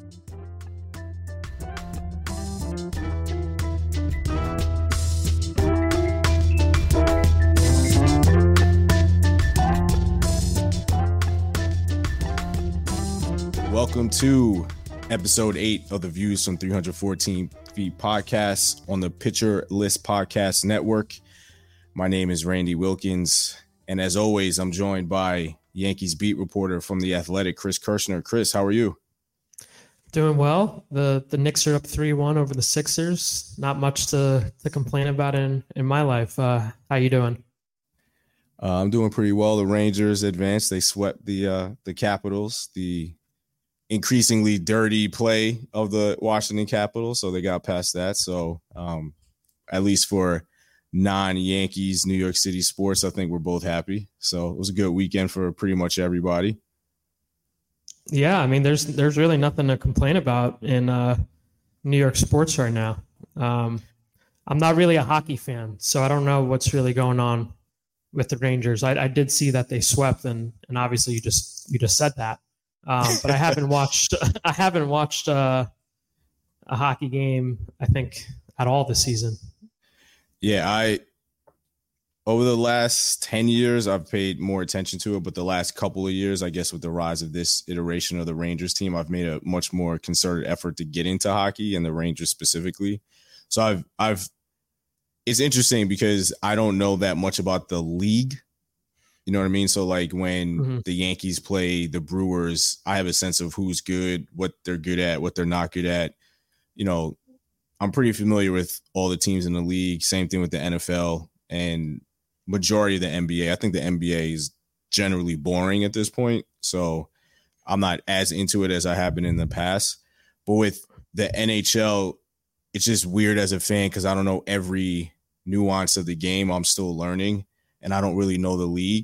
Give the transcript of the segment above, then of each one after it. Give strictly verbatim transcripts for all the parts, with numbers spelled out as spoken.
Welcome to episode eight of the Views from three hundred fourteen Feet podcast on the Pitcher List Podcast Network. My name is Randy Wilkins, and as always, I'm joined by Yankees beat reporter from The Athletic, Chris Kirschner. Chris, how are you? Doing well. The the Knicks are up three one over the Sixers. Not much to, to complain about in, in my life. Uh, how you doing? Uh, I'm doing pretty well. The Rangers advanced. They swept the uh, the Capitals, the increasingly dirty play of the Washington Capitals, so they got past that. So um, at least for non-Yankees, New York City sports, I think we're both happy. So it was a good weekend for pretty much everybody. Yeah, I mean, there's there's really nothing to complain about in uh, New York sports right now. Um, I'm not really a hockey fan, so I don't know what's really going on with the Rangers. I, I did see that they swept, and and obviously you just you just said that. Um, but I haven't watched I haven't watched uh, a hockey game, I think, at all this season. Yeah, I over the last ten years, I've paid more attention to it. But the last couple of years, I guess with the rise of this iteration of the Rangers team, I've made a much more concerted effort to get into hockey and the Rangers specifically. So I've I've it's interesting because I don't know that much about the league. You know what I mean? So like when mm-hmm. the Yankees play the Brewers, I have a sense of who's good, what they're good at, what they're not good at. You know, I'm pretty familiar with all the teams in the league. Same thing with the N F L and majority of the N B A. I think the N B A is generally boring at this point. So I'm not as into it as I have been in the past. But with the N H L, it's just weird as a fan because I don't know every nuance of the game. I'm still learning and I don't really know the league.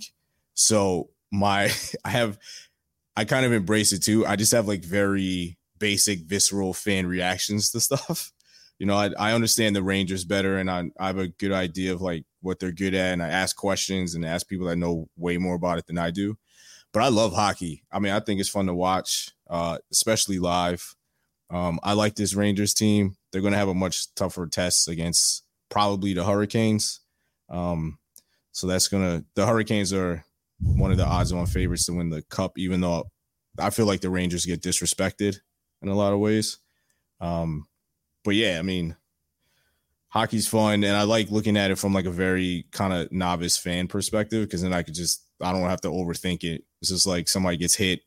So my, I have, I kind of embrace it too. I just have like very basic, visceral fan reactions to stuff. You know, I, I understand the Rangers better and I, I have a good idea of like what they're good at. And I ask questions and ask people that know way more about it than I do. But I love hockey. I mean, I think it's fun to watch, uh, especially live. Um, I like this Rangers team. They're going to have a much tougher test against probably the Hurricanes. Um, so that's going to, the Hurricanes are one of the odds-on favorites to win the cup, even though I feel like the Rangers get disrespected in a lot of ways. Um, but yeah, I mean, hockey's fun, and I like looking at it from like a very kind of novice fan perspective because then I could just I don't have to overthink it. It's just like somebody gets hit,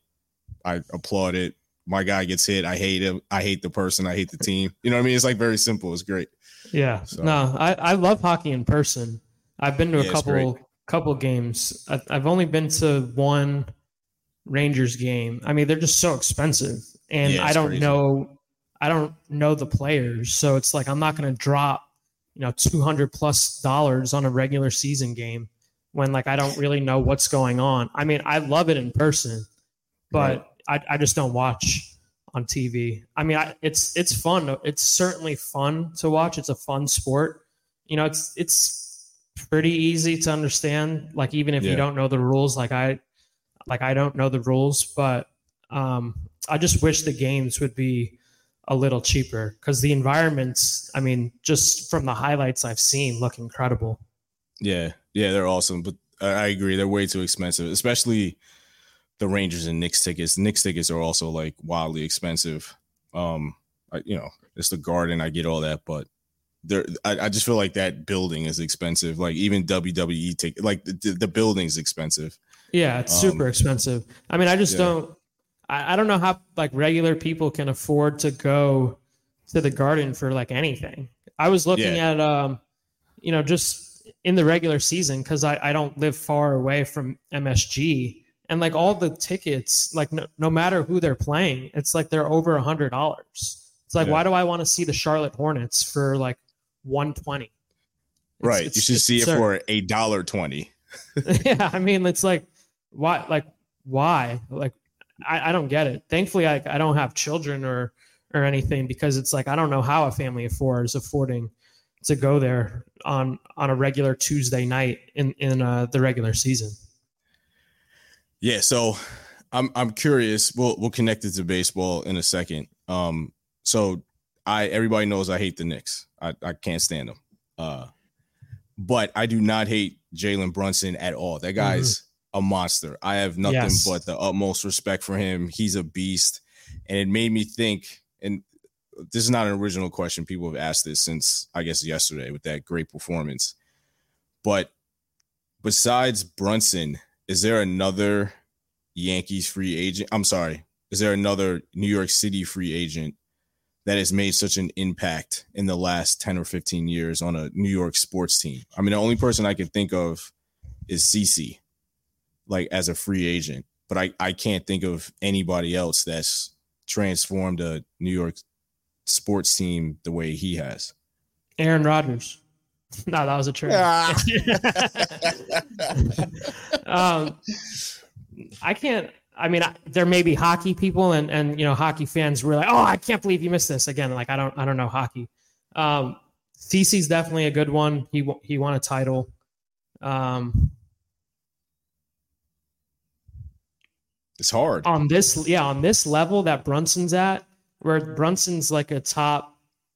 I applaud it. My guy gets hit, I hate him. I hate the person. I hate the team. You know what I mean? It's like very simple. It's great. Yeah. So. No, I, I love hockey in person. I've been to a yeah, couple couple games. I've only been to one Rangers game. I mean, they're just so expensive, and yeah, I don't crazy. know. I don't know the players, so it's like I'm not going to drop, you know, two hundred plus dollars on a regular season game when like I don't really know what's going on. I mean, I love it in person, but right. I, I just don't watch on T V. I mean, I, it's it's fun. It's certainly fun to watch. It's a fun sport. You know, it's it's pretty easy to understand. Like even if yeah. you don't know the rules, like I like I don't know the rules, but um, I just wish the games would be a little cheaper because the environments, I mean, just from the highlights I've seen, look incredible. Yeah, yeah, they're awesome. But I agree, they're way too expensive, especially the Rangers and Knicks tickets. Knicks tickets are also like wildly expensive. Um, I, you know, it's the Garden. I get all that, but there, I, I just feel like that building is expensive. Like even W W E ticket, like the, the building's expensive. Yeah, it's super um, expensive. I mean, I just yeah. don't. I, I don't know how like regular people can afford to go to the Garden for like anything. I was looking yeah. at, um, you know, just in the regular season because I, I don't live far away from M S G. And like all the tickets, like no, no matter who they're playing, it's like they're over a hundred dollars. It's like, yeah. why do I want to see the Charlotte Hornets for like one twenty? Right. It's, you should see absurd. It for a dollar twenty. Yeah. I mean, it's like, why, like, why? Like, I, I don't get it. Thankfully, I, I don't have children or, or anything because it's like, I don't know how a family of four is affording to go there on, on a regular Tuesday night in, in uh, the regular season. Yeah, so I'm I'm curious. We'll we'll connect it to baseball in a second. Um, so I everybody knows I hate the Knicks. I, I can't stand them. Uh, but I do not hate Jalen Brunson at all. That guy's mm-hmm. a monster. I have nothing yes. but the utmost respect for him. He's a beast, and it made me think. And this is not an original question. People have asked this since I guess yesterday with that great performance. But besides Brunson, is there another Yankees free agent? I'm sorry. Is there another New York City free agent that has made such an impact in the last ten or fifteen years on a New York sports team? I mean, the only person I can think of is CeCe, like as a free agent, but I, I can't think of anybody else that's transformed a New York sports team the way he has. Aaron Rodgers. No, that was a trade. um, I can't. I mean, I, there may be hockey people and, and, you know, hockey fans were like, oh, I can't believe you missed this again. Like, I don't, I don't know hockey. Um, CeCe's definitely a good one. He, he won a title. Um, it's hard on this. Yeah. On this level that Brunson's at, where Brunson's like a top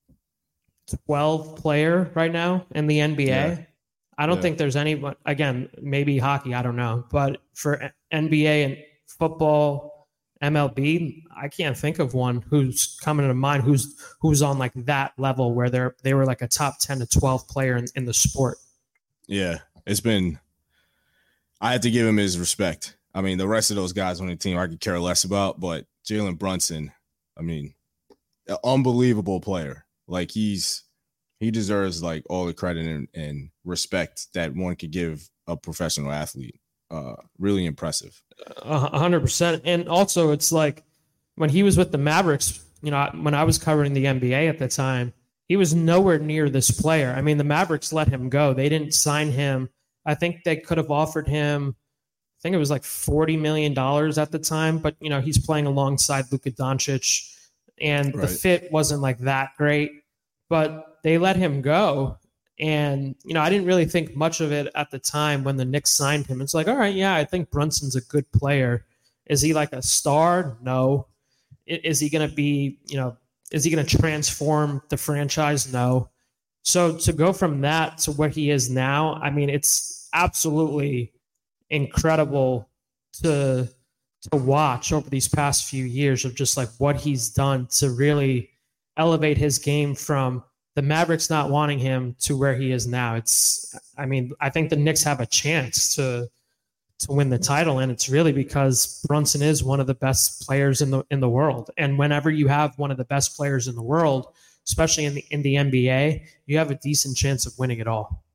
twelve player right now in the N B A. Yeah. I don't yeah. think there's anyone, again, maybe hockey, I don't know, but for N B A and football, M L B, I can't think of one who's coming to mind who's who's on like that level where they're they were like a top ten to twelve player in, in the sport. Yeah, it's been. I had to give him his respect. I mean, the rest of those guys on the team I could care less about, but Jalen Brunson, I mean, an unbelievable player. Like he's he deserves like all the credit and, and respect that one could give a professional athlete. Uh, really impressive. A hundred percent. And also it's like when he was with the Mavericks, you know, when I was covering the N B A at the time, he was nowhere near this player. I mean, the Mavericks let him go. They didn't sign him. I think they could have offered him, I think it was like forty million dollars at the time, but you know, he's playing alongside Luka Doncic and right. the fit wasn't like that great, but they let him go. And, you know, I didn't really think much of it at the time when the Knicks signed him. It's like, all right, yeah, I think Brunson's a good player. Is he like a star? No. Is he going to be, you know, is he going to transform the franchise? No. So to go from that to what he is now, I mean, it's absolutely incredible to to watch over these past few years of just like what he's done to really elevate his game from the Mavericks not wanting him to where he is now. It's, I mean, I think the Knicks have a chance to to win the title, and it's really because Brunson is one of the best players in the in the world. And whenever you have one of the best players in the world, especially in the in the N B A, you have a decent chance of winning it all.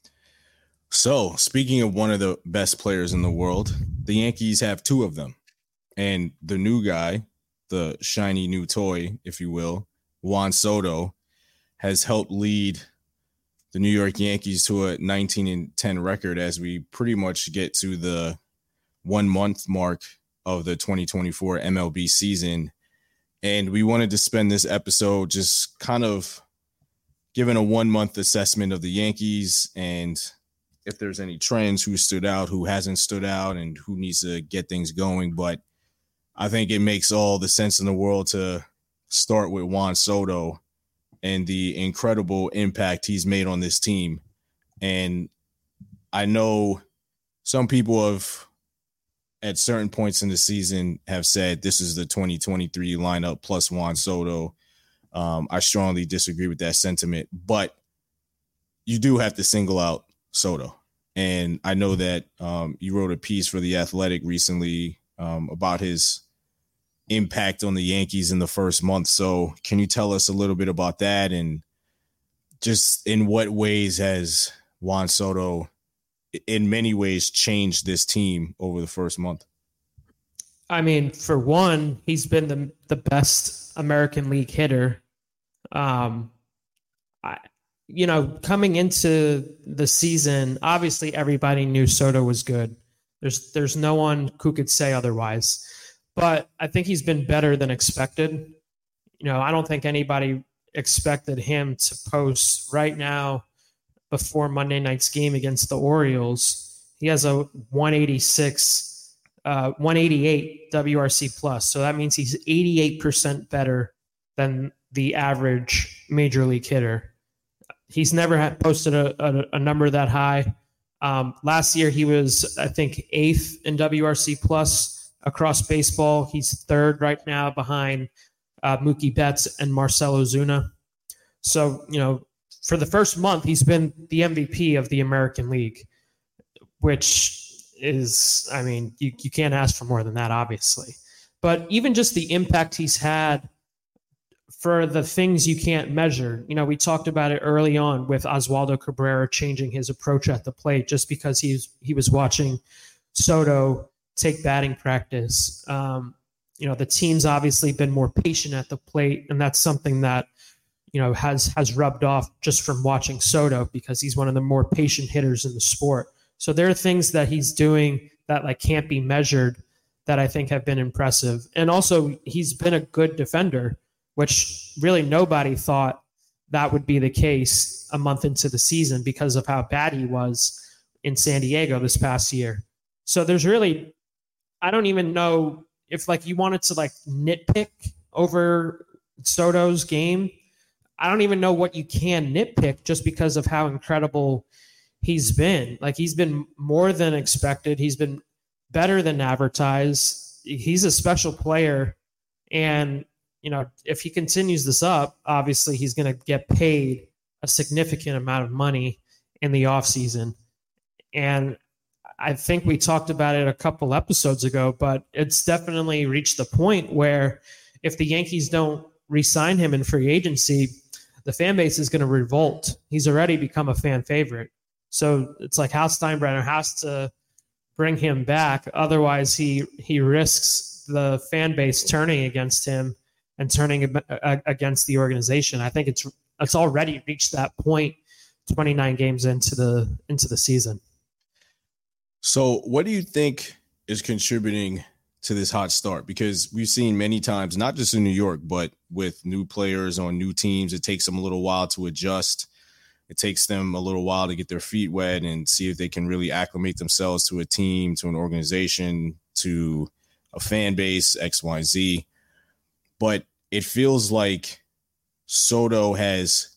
So, speaking of one of the best players in the world, the Yankees have two of them, and the new guy, the shiny new toy, if you will, Juan Soto, has helped lead the New York Yankees to a nineteen and ten record as we pretty much get to the one month mark of the twenty twenty-four M L B season. And we wanted to spend this episode just kind of giving a one month assessment of the Yankees and if there's any trends, who stood out, who hasn't stood out, and who needs to get things going. But I think it makes all the sense in the world to start with Juan Soto and the incredible impact he's made on this team. And I know some people have, at certain points in the season, have said this is the twenty twenty-three lineup plus Juan Soto. Um, I strongly disagree with that sentiment, but you do have to single out Soto. And I know that um, you wrote a piece for The Athletic recently um, about his impact on the Yankees in the first month. So can you tell us a little bit about that and just in what ways has Juan Soto in many ways changed this team over the first month? I mean, for one, he's been the the best American League hitter. Um, I, you know, coming into the season, obviously everybody knew Soto was good. There's there's no one who could say otherwise. But I think he's been better than expected. You know, I don't think anybody expected him to post right now before Monday night's game against the Orioles. He has a one eighty-six uh, one eighty-eight W R C plus. So that means he's eighty-eight percent better than the average major league hitter. He's never had posted a, a, a number that high. Um, last year, he was, I think, eighth in W R C plus across baseball. He's third right now behind uh, Mookie Betts and Marcell Ozuna. So, you know, for the first month, he's been the M V P of the American League, which is, I mean, you, you can't ask for more than that, obviously. But even just the impact he's had for the things you can't measure. You know, we talked about it early on with Oswaldo Cabrera changing his approach at the plate just because he's he was watching Soto take batting practice. Um, you know, the team's obviously been more patient at the plate, and that's something that, you know, has has rubbed off just from watching Soto because he's one of the more patient hitters in the sport. So there are things that he's doing that like can't be measured that I think have been impressive. And also he's been a good defender, which really nobody thought that would be the case a month into the season because of how bad he was in San Diego this past year. So there's really, I don't even know if like you wanted to like nitpick over Soto's game. I don't even know what you can nitpick just because of how incredible he's been. Like he's been more than expected. He's been better than advertised. He's a special player. And, you know, if he continues this up, obviously he's going to get paid a significant amount of money in the offseason. And I think we talked about it a couple episodes ago, but it's definitely reached the point where if the Yankees don't re-sign him in free agency, the fan base is going to revolt. He's already become a fan favorite. So it's like Hal Steinbrenner has to bring him back. Otherwise, he he risks the fan base turning against him and turning against the organization. I think it's it's already reached that point twenty-nine games into the into the season. So what do you think is contributing to this hot start? Because we've seen many times, not just in New York, but with new players on new teams, it takes them a little while to adjust. It takes them a little while to get their feet wet and see if they can really acclimate themselves to a team, to an organization, to a fan base, X, Y, Z. But it feels like Soto has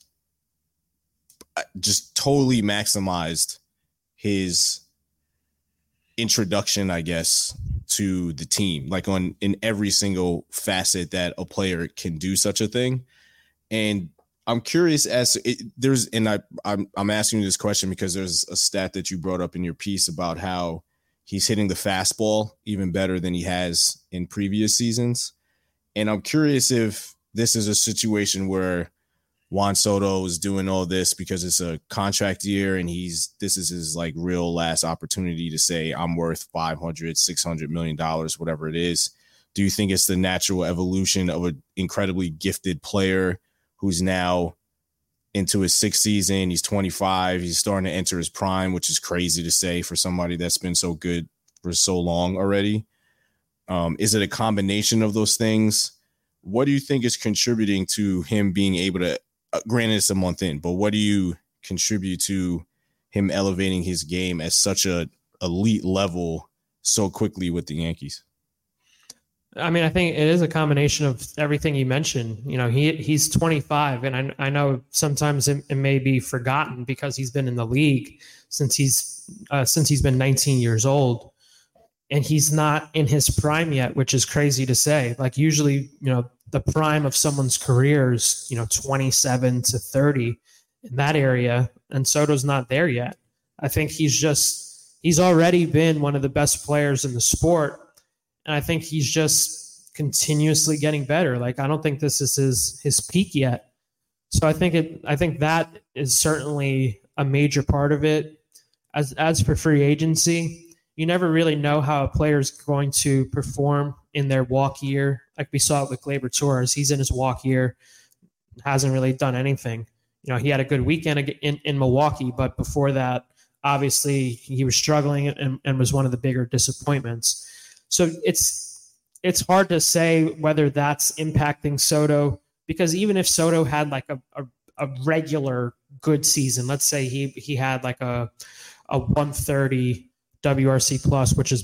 just totally maximized his introduction, I guess, to the team, like on in every single facet that a player can do such a thing. And I'm curious as to, it, there's, and I, I'm, I'm asking you this question because there's a stat that you brought up in your piece about how he's hitting the fastball even better than he has in previous seasons. And I'm curious if this is a situation where Juan Soto is doing all this because it's a contract year and he's, this is his like real last opportunity to say, I'm worth five hundred, six hundred million dollars, whatever it is. Do you think it's the natural evolution of an incredibly gifted player who's now into his sixth season? He's twenty-five. He's starting to enter his prime, which is crazy to say for somebody that's been so good for so long already. Um, is it a combination of those things? What do you think is contributing to him being able to, uh, granted it's a month in, but what do you contribute to him elevating his game at such a elite level so quickly with the Yankees? I mean, I think it is a combination of everything you mentioned. You know, he he's twenty-five, and I, I know sometimes it, it may be forgotten because he's been in the league since he's uh, since he's been nineteen years old, and he's not in his prime yet, which is crazy to say. Like usually, you know, the prime of someone's career is, you know, twenty-seven to thirty in that area, and Soto's not there yet. I think he's just he's already been one of the best players in the sport. And I think he's just continuously getting better. Like, I don't think this is his, his peak yet. So I think it, I think that is certainly a major part of it. As, as for free agency, you never really know how a player is going to perform in their walk year. Like we saw it with Gleyber Torres. He's in his walk year, hasn't really done anything. You know, he had a good weekend in, in Milwaukee, but before that, obviously he was struggling and, and was one of the bigger disappointments. So it's it's hard to say whether that's impacting Soto, because even if Soto had like a, a, a regular good season, let's say he he had like a a one thirty W R C plus, which is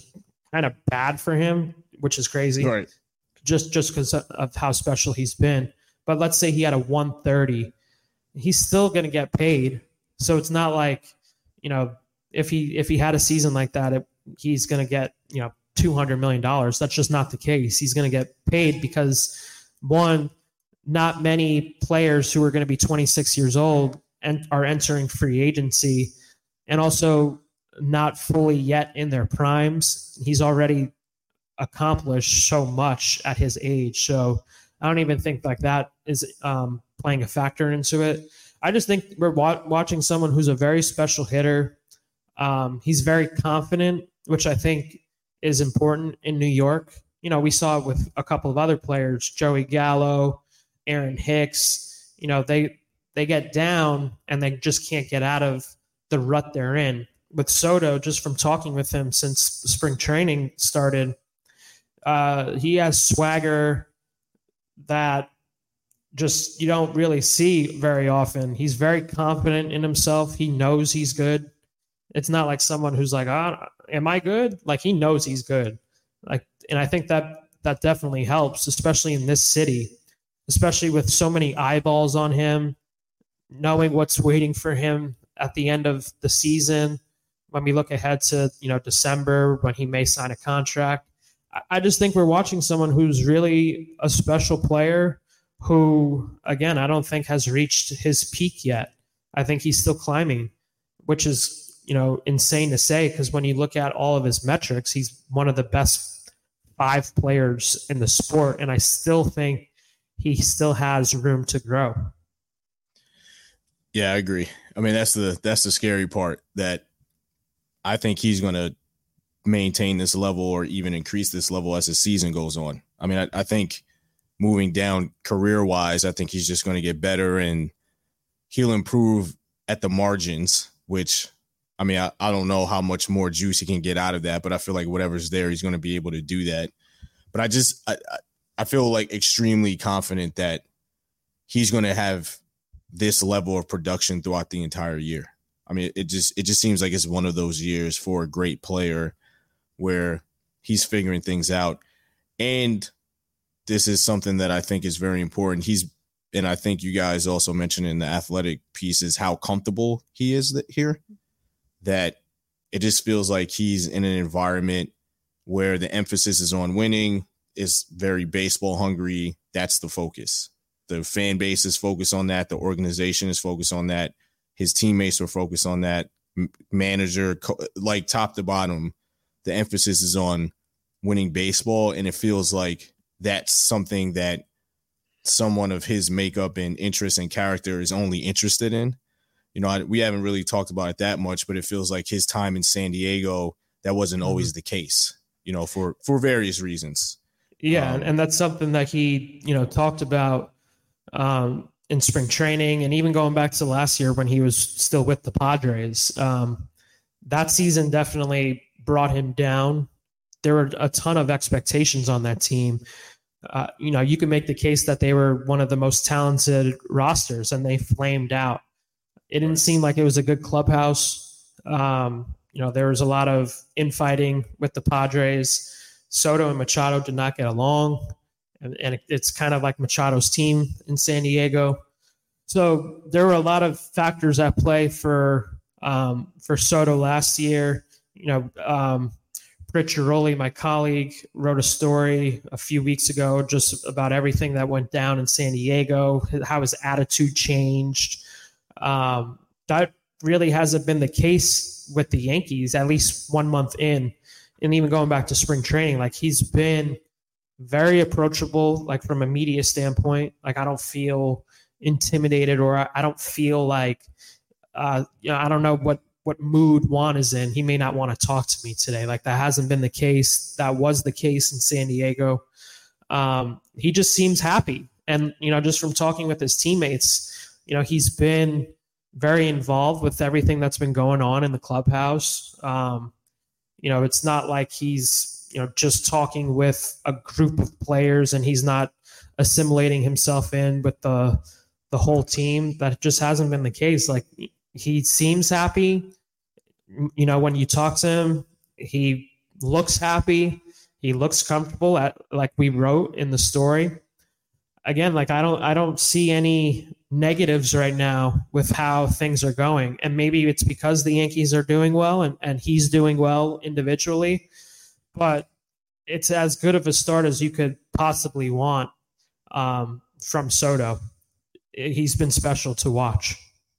kind of bad for him, which is crazy. Right. Just just because of how special he's been. But let's say he had a one thirty, he's still going to get paid. So it's not like, you know, if he if he had a season like that, it, he's going to get, you know, two hundred million dollars. That's just not the case. He's going to get paid because, one, not many players who are going to be twenty-six years old and are entering free agency, and also not fully yet in their primes. He's already accomplished so much at his age. So I don't even think like that is um, playing a factor into it. I just think we're wa- watching someone who's a very special hitter. Um, he's very confident, which I think is important in New York. You know, we saw it with a couple of other players, Joey Gallo, Aaron Hicks. You know, they they get down and they just can't get out of the rut they're in. With Soto, just from talking with him since spring training started, uh, he has swagger that just you don't really see very often. He's very confident in himself. He knows he's good. It's not like someone who's like, oh, am I good? Like, he knows he's good. Like, and I think that that definitely helps, especially in this city, especially with so many eyeballs on him, knowing what's waiting for him at the end of the season. When we look ahead to, you know, December, when he may sign a contract, I just think we're watching someone who's really a special player who, again, I don't think has reached his peak yet. I think he's still climbing, which is, you know, insane to say, because when you look at all of his metrics, he's one of the best five players in the sport. And I still think he still has room to grow. Yeah, I agree. I mean, that's the, that's the scary part, that I think he's going to maintain this level or even increase this level as the season goes on. I mean, I, I think moving down career-wise, I think he's just going to get better and he'll improve at the margins, which, I mean, I, I don't know how much more juice he can get out of that, but I feel like whatever's there, he's going to be able to do that. But I just, I, I feel like extremely confident that he's going to have this level of production throughout the entire year. I mean, it just it just seems like it's one of those years for a great player where he's figuring things out. And this is something that I think is very important. He's, and I think you guys also mentioned in the athletic pieces, how comfortable he is here, that it just feels like he's in an environment where the emphasis is on winning, is very baseball hungry. That's the focus. The fan base is focused on that. The organization is focused on that. His teammates are focused on that. Manager, like top to bottom, the emphasis is on winning baseball. And it feels like that's something that someone of his makeup and interest and character is only interested in. You know, I, we haven't really talked about it that much, but it feels like his time in San Diego, that wasn't mm-hmm. always the case, you know, for, for various reasons. Yeah. Um, and that's something that he, you know, talked about um, in spring training, and even going back to last year when he was still with the Padres. Um, that season definitely brought him down. There were a ton of expectations on that team. Uh, you know, you could make the case that they were one of the most talented rosters, and they flamed out. It didn't seem like it was a good clubhouse. Um, you know, there was a lot of infighting with the Padres. Soto and Machado did not get along. And, and it's kind of like Machado's team in San Diego. So there were a lot of factors at play for um, for Soto last year. You know, um, Rich Giroli, my colleague, wrote a story a few weeks ago just about everything that went down in San Diego, how his attitude changed. Um, that really hasn't been the case with the Yankees, at least one month in. And even going back to spring training, like he's been very approachable, like from a media standpoint. Like I don't feel intimidated, or I don't feel like, uh, you know, I don't know what, what mood Juan is in. He may not want to talk to me today. Like that hasn't been the case. That was the case in San Diego. Um, he just seems happy. And, you know, just from talking with his teammates, you know, he's been very involved with everything that's been going on in the clubhouse. Um, you know, it's not like he's, you know, just talking with a group of players and he's not assimilating himself in with the the whole team. That just hasn't been the case. Like he seems happy. You know, when you talk to him, he looks happy. He looks comfortable, at like we wrote in the story. Again, like I don't I don't see any negatives right now with how things are going. And maybe it's because the Yankees are doing well and, and he's doing well individually. But it's as good of a start as you could possibly want um, from Soto. He's been special to watch.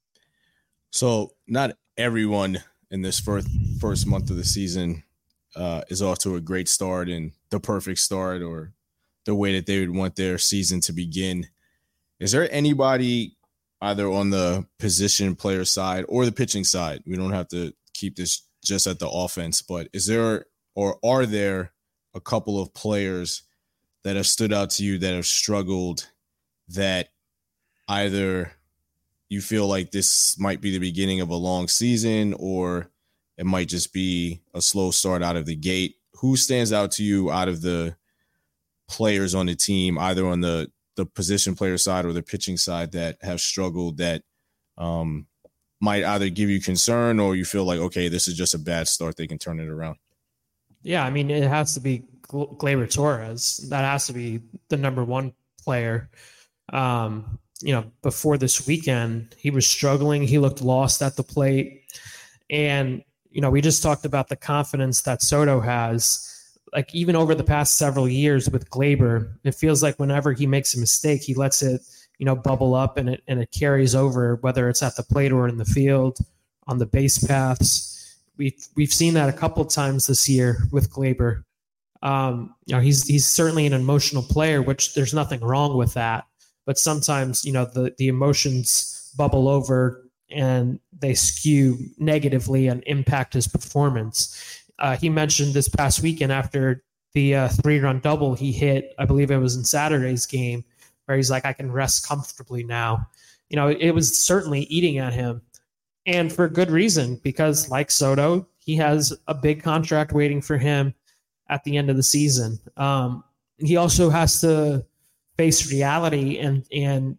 So not everyone in this first first month of the season uh, is off to a great start and the perfect start or the way that they would want their season to begin. Is there anybody either on the position player side or the pitching side? We don't have to keep this just at the offense, but is there or are there a couple of players that have stood out to you that have struggled that either you feel like this might be the beginning of a long season or it might just be a slow start out of the gate? Who stands out to you out of the players on the team, either on the, the position player side or the pitching side, that have struggled that um, might either give you concern or you feel like, okay, this is just a bad start, they can turn it around? Yeah, I mean, it has to be Gleyber Torres. That has to be the number one player. Um, you know, before this weekend, he was struggling. He looked lost at the plate. And, you know, we just talked about the confidence that Soto has. Like, even over the past several years with Gleyber, it feels like whenever he makes a mistake, he lets it, you know, bubble up and it, and it carries over, whether it's at the plate or in the field, on the base paths. We've, we've seen that a couple of times this year with Gleyber. Um, you know, he's, he's certainly an emotional player, which there's nothing wrong with that. But sometimes, you know, the, the emotions bubble over and they skew negatively and impact his performance. Uh, he mentioned this past weekend after the uh, three-run double he hit, I believe it was in Saturday's game, where he's like, I can rest comfortably now. You know, it was certainly eating at him. And for good reason, because like Soto, he has a big contract waiting for him at the end of the season. Um, he also has to face reality and and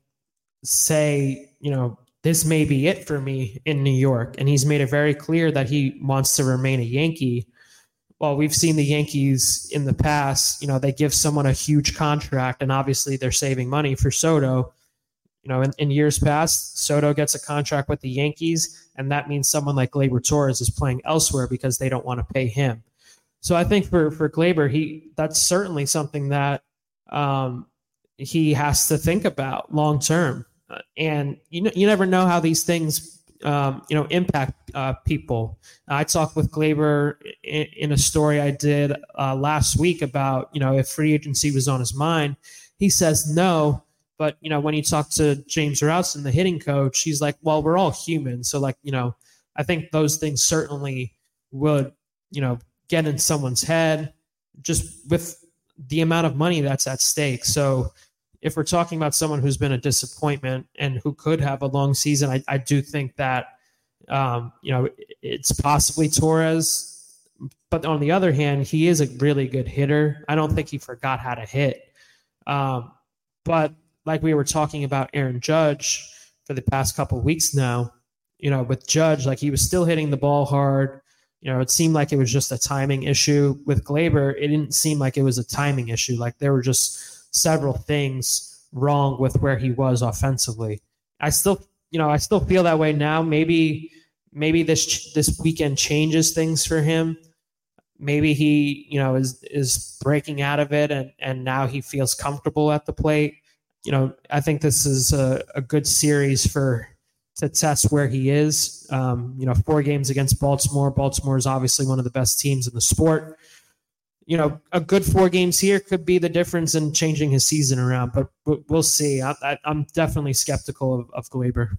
say, you know, this may be it for me in New York. And he's made it very clear that he wants to remain a Yankee. Well, we've seen the Yankees in the past, you know, they give someone a huge contract and obviously they're saving money for Soto. You know, in, in years past, Soto gets a contract with the Yankees, and that means someone like Gleyber Torres is playing elsewhere because they don't want to pay him. So I think for, for Gleyber, he that's certainly something that um, he has to think about long term. Uh, and you know, you never know how these things, um, you know, impact uh, people. I talked with Gleyber in, in a story I did uh, last week about, you know, if free agency was on his mind. He says no. But, you know, when you talk to James Routzen, the hitting coach, he's like, well, we're all human. So, like, you know, I think those things certainly would, you know, get in someone's head just with the amount of money that's at stake. So if we're talking about someone who's been a disappointment and who could have a long season, I, I do think that, um, you know, it's possibly Torres. But on the other hand, he is a really good hitter. I don't think he forgot how to hit. Um, but like we were talking about Aaron Judge for the past couple of weeks now, you know, with Judge, like he was still hitting the ball hard. You know, it seemed like it was just a timing issue. With Gleyber, it didn't seem like it was a timing issue. Like there were just several things wrong with where he was offensively. I still, you know, I still feel that way now. Maybe, maybe this this weekend changes things for him. Maybe he, you know, is is breaking out of it, and and now he feels comfortable at the plate. You know, I think this is a, a good series for to test where he is. Um, you know, four games against Baltimore. Baltimore is obviously one of the best teams in the sport. You know, a good four games here could be the difference in changing his season around, but, but we'll see. I, I, I'm definitely skeptical of, of Gleyber.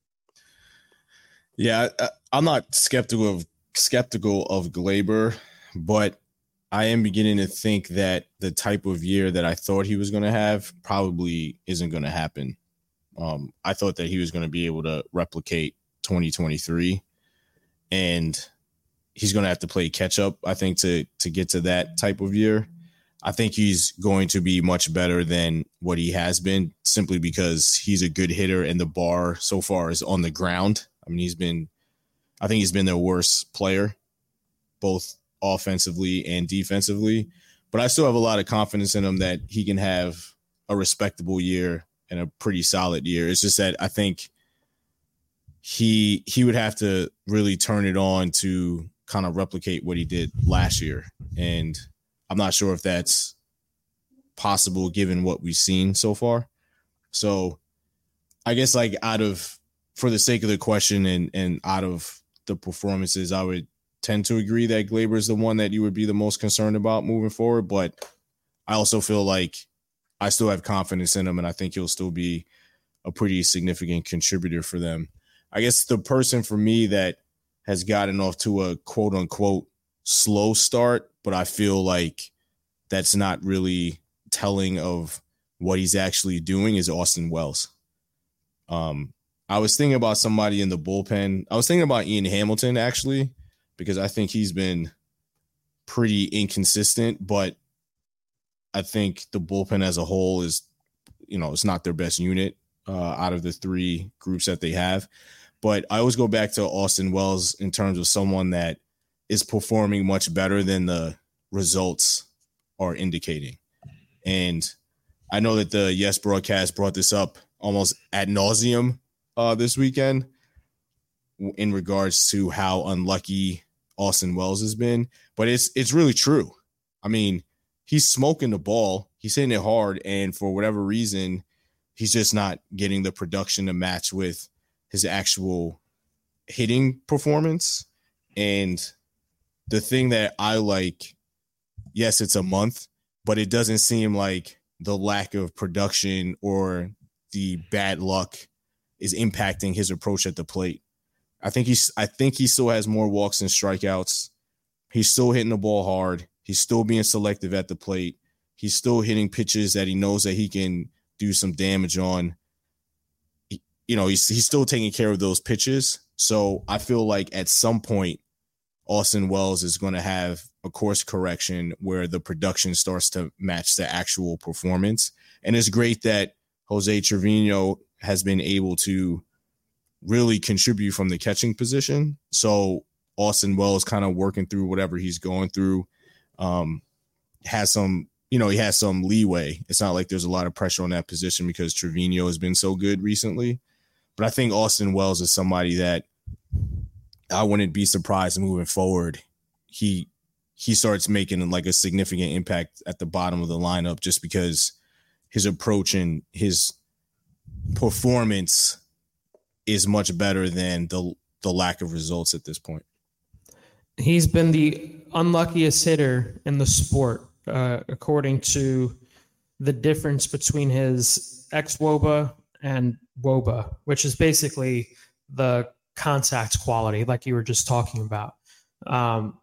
Yeah, I, I'm not skeptical of skeptical of Gleyber, but I am beginning to think that the type of year that I thought he was going to have probably isn't going to happen. Um, I thought that he was going to be able to replicate twenty twenty-three, and he's going to have to play catch up, I think, to to get to that type of year. I think he's going to be much better than what he has been, simply because he's a good hitter and the bar so far is on the ground. I mean, he's been, I think he's been their worst player, both offensively and defensively. But I still have a lot of confidence in him that he can have a respectable year and a pretty solid year. It's just that I think he he would have to really turn it on to kind of replicate what he did last year. And I'm not sure if that's possible given what we've seen so far. So I guess like out of, for the sake of the question and, and out of the performances, I would tend to agree that Gleyber is the one that you would be the most concerned about moving forward. But I also feel like I still have confidence in him, and I think he'll still be a pretty significant contributor for them. I guess the person for me that has gotten off to a quote unquote slow start, but I feel like that's not really telling of what he's actually doing, is Austin Wells. Um, I was thinking about somebody in the bullpen. I was thinking about Ian Hamilton, actually, because I think he's been pretty inconsistent, but I think the bullpen as a whole is, you know, it's not their best unit uh, out of the three groups that they have. But I always go back to Austin Wells in terms of someone that is performing much better than the results are indicating. And I know that the Yes broadcast brought this up almost ad nauseum uh, this weekend in regards to how unlucky Austin Wells has been. But it's it's really true. I mean, he's smoking the ball. He's hitting it hard. And for whatever reason, he's just not getting the production to match with his actual hitting performance. And the thing that I like, yes, it's a month, but it doesn't seem like the lack of production or the bad luck is impacting his approach at the plate. I think he's, I think he still has more walks and strikeouts. He's still hitting the ball hard. He's still being selective at the plate. He's still hitting pitches that he knows that he can do some damage on. He, you know, he's, he's still taking care of those pitches. So I feel like at some point, Austin Wells is going to have a course correction where the production starts to match the actual performance. And it's great that Jose Trevino has been able to really contribute from the catching position. So Austin Wells kind of working through whatever he's going through, um, has some, you know, he has some leeway. It's not like there's a lot of pressure on that position because Trevino has been so good recently. But I think Austin Wells is somebody that I wouldn't be surprised moving forward. He he starts making like a significant impact at the bottom of the lineup just because his approach and his performance is much better than the the lack of results at this point. He's been the unluckiest hitter in the sport, uh, according to the difference between his ex-W O B A and W O B A, which is basically the contact quality, like you were just talking about. Um,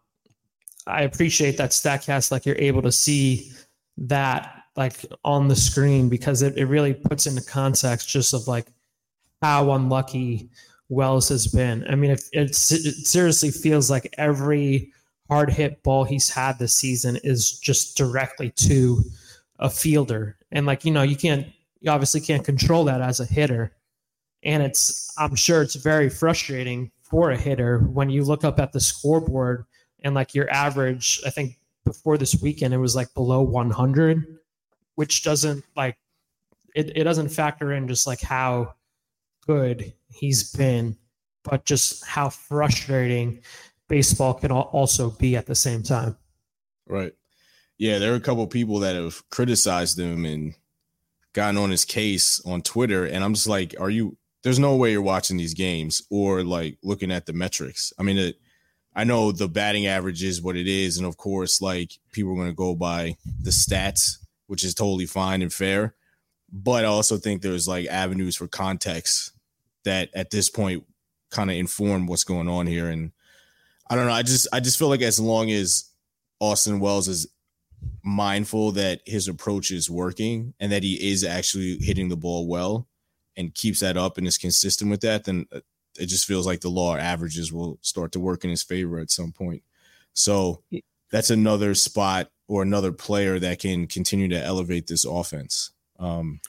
I appreciate that StatCast, like you're able to see that like on the screen because it, it really puts into context just of like how unlucky Wells has been. I mean, it, it, it seriously feels like every hard hit ball he's had this season is just directly to a fielder. And like, you know, you can't, you obviously can't control that as a hitter. And it's, I'm sure it's very frustrating for a hitter when you look up at the scoreboard and like your average, I think before this weekend, it was like below one hundred, which doesn't like, it, it doesn't factor in just like how good he's been, but just how frustrating baseball can also be at the same time. Right. Yeah, there are a couple of people that have criticized him and gotten on his case on Twitter, and I'm just like, are you, there's no way you're watching these games or like looking at the metrics. I mean, it, I know the batting average is what it is, and of course, like people are going to go by the stats, which is totally fine and fair, but I also think there's like avenues for context that at this point kind of inform what's going on here. And I don't know. I just, I just feel like as long as Austin Wells is mindful that his approach is working and that he is actually hitting the ball well and keeps that up and is consistent with that, then it just feels like the law of averages will start to work in his favor at some point. So that's another spot or another player that can continue to elevate this offense. Um,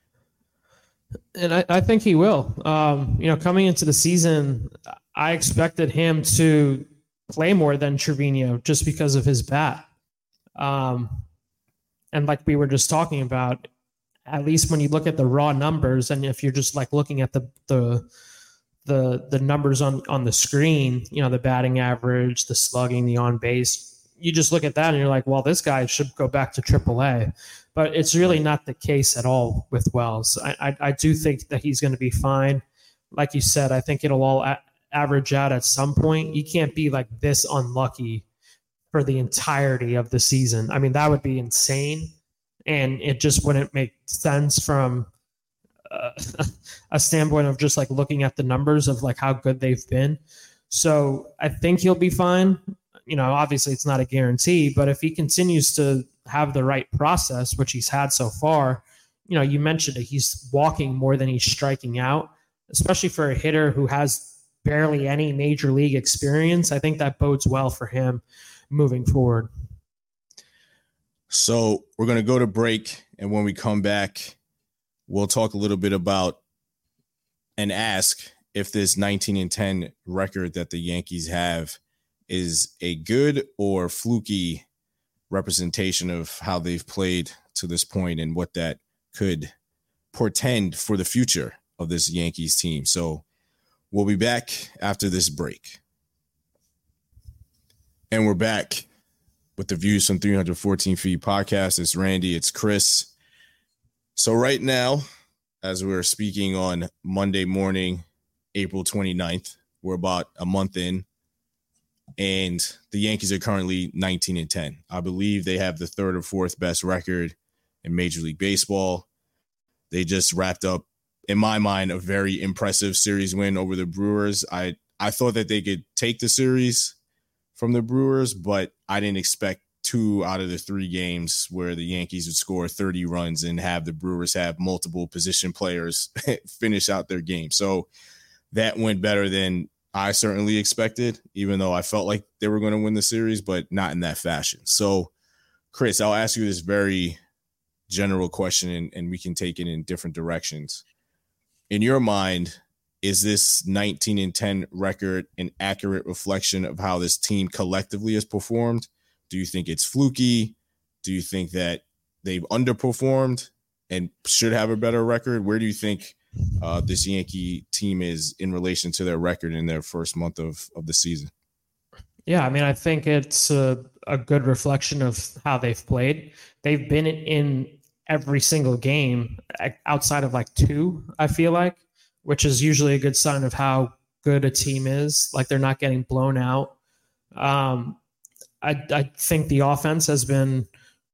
And I, I think he will. Um, you know, coming into the season, I expected him to play more than Trevino just because of his bat. Um, and like we were just talking about, at least when you look at the raw numbers, and if you're just like looking at the the the the numbers on, on the screen, you know, the batting average, the slugging, the on base, you just look at that and you're like, well, this guy should go back to triple A. But it's really not the case at all with Wells. I, I, I do think that he's going to be fine. Like you said, I think it'll all a- average out at some point. You can't be like this unlucky for the entirety of the season. I mean, that would be insane. And it just wouldn't make sense from uh, a standpoint of just like looking at the numbers of like how good they've been. So I think he'll be fine. You know, obviously it's not a guarantee, but if he continues to have the right process, which he's had so far, you know, you mentioned it, he's walking more than he's striking out, especially for a hitter who has barely any major league experience. I think that bodes well for him moving forward. So we're going to go to break, and when we come back, we'll talk a little bit about and ask if this nineteen and ten record that the Yankees have is a good or fluky representation of how they've played to this point and what that could portend for the future of this Yankees team. So we'll be back after this break. And we're back with the Views from three fourteen Feet podcast. It's Randy, it's Chris. So right now, as we're speaking on Monday morning, April twenty-ninth, we're about a month in, and the Yankees are currently nineteen and ten. I believe they have the third or fourth best record in Major League Baseball. They just wrapped up, in my mind, a very impressive series win over the Brewers. I, I thought that they could take the series from the Brewers, but I didn't expect two out of the three games where the Yankees would score thirty runs and have the Brewers have multiple position players finish out their game. So that went better than I certainly expected, even though I felt like they were going to win the series, but not in that fashion. So, Chris, I'll ask you this very general question, and, and we can take it in different directions. In your mind, is this nineteen and ten record an accurate reflection of how this team collectively has performed? Do you think it's fluky? Do you think that they've underperformed and should have a better record? Where do you think uh, this Yankee team is in relation to their record in their first month of, of the season? Yeah, I mean, I think it's a, a good reflection of how they've played. They've been in every single game outside of like two, I feel like, which is usually a good sign of how good a team is. Like they're not getting blown out. Um, I, I think the offense has been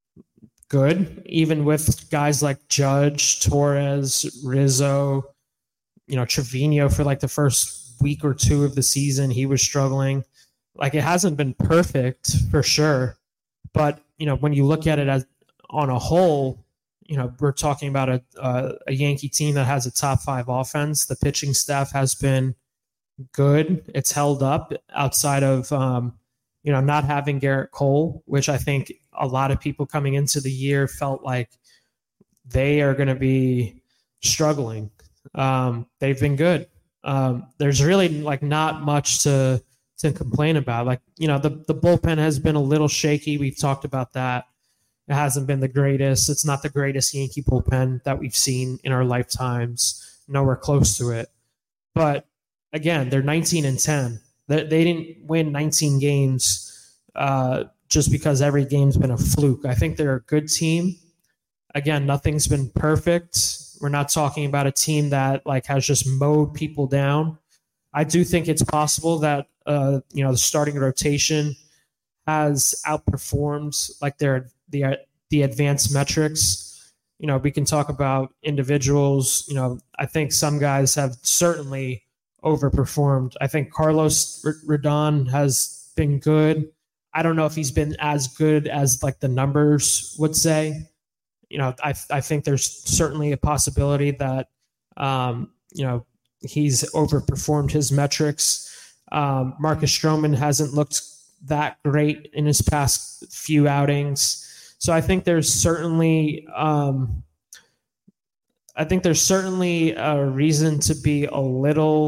good, even with guys like Judge, Torres, Rizzo, you know, Trevino for like the first week or two of the season. He was struggling. Like it hasn't been perfect for sure. But, you know, when you look at it as on a whole, you know, we're talking about a, a, a Yankee team that has a top five offense. The pitching staff has been good. It's held up outside of, um, you know, not having Garrett Cole, which I think a lot of people coming into the year felt like they are going to be struggling. Um, they've been good. Um, there's really like not much to to complain about. Like, you know, the, the bullpen has been a little shaky. We've talked about that. It hasn't been the greatest. It's not the greatest Yankee bullpen that we've seen in our lifetimes. Nowhere close to it. But again, they're nineteen and ten. They, they didn't win nineteen games uh, just because every game's been a fluke. I think they're a good team. Again, nothing's been perfect. We're not talking about a team that like has just mowed people down. I do think it's possible that uh, you know the starting rotation has outperformed like their the the advanced metrics. You know, we can talk about individuals. You know, I think some guys have certainly overperformed. I think Carlos Rodon has been good. I don't know if he's been as good as like the numbers would say. You know, I I think there's certainly a possibility that um, you know he's overperformed his metrics. Um, Marcus Stroman hasn't looked that great in his past few outings. So I think there's certainly, um, I think there's certainly a reason to be a little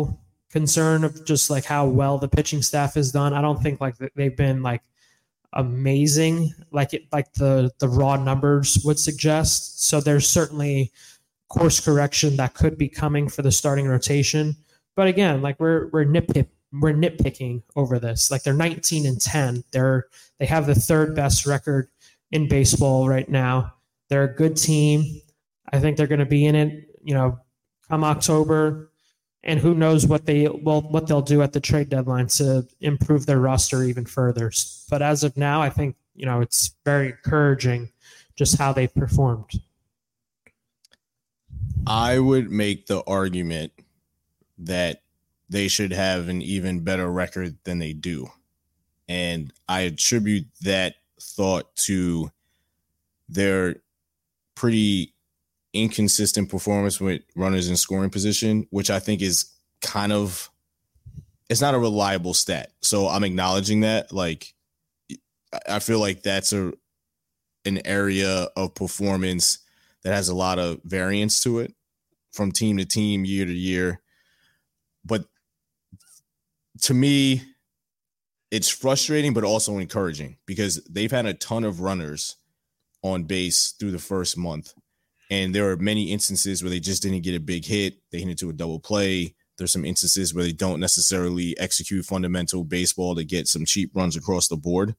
concern of just like how well the pitching staff has done. I don't think like they've been like amazing, like it, like the the raw numbers would suggest. So there's certainly course correction that could be coming for the starting rotation. But again, like we're we're nitpick we're nitpicking over this. Like they're nineteen and ten. They're they have the third best record in baseball right now. They're a good team. I think they're going to be in it, you know, come October. And who knows what they will what they'll do at the trade deadline to improve their roster even further. But as of now, I think, you know, it's very encouraging just how they've performed. I would make the argument that they should have an even better record than they do. And I attribute that thought to their pretty inconsistent performance with runners in scoring position, which I think is kind of, it's not a reliable stat. So I'm acknowledging that. Like, I feel like that's a an area of performance that has a lot of variance to it from team to team, year to year. But to me, it's frustrating, but also encouraging because they've had a ton of runners on base through the first month. And there are many instances where they just didn't get a big hit. They hit into a double play. There's some instances where they don't necessarily execute fundamental baseball to get some cheap runs across the board.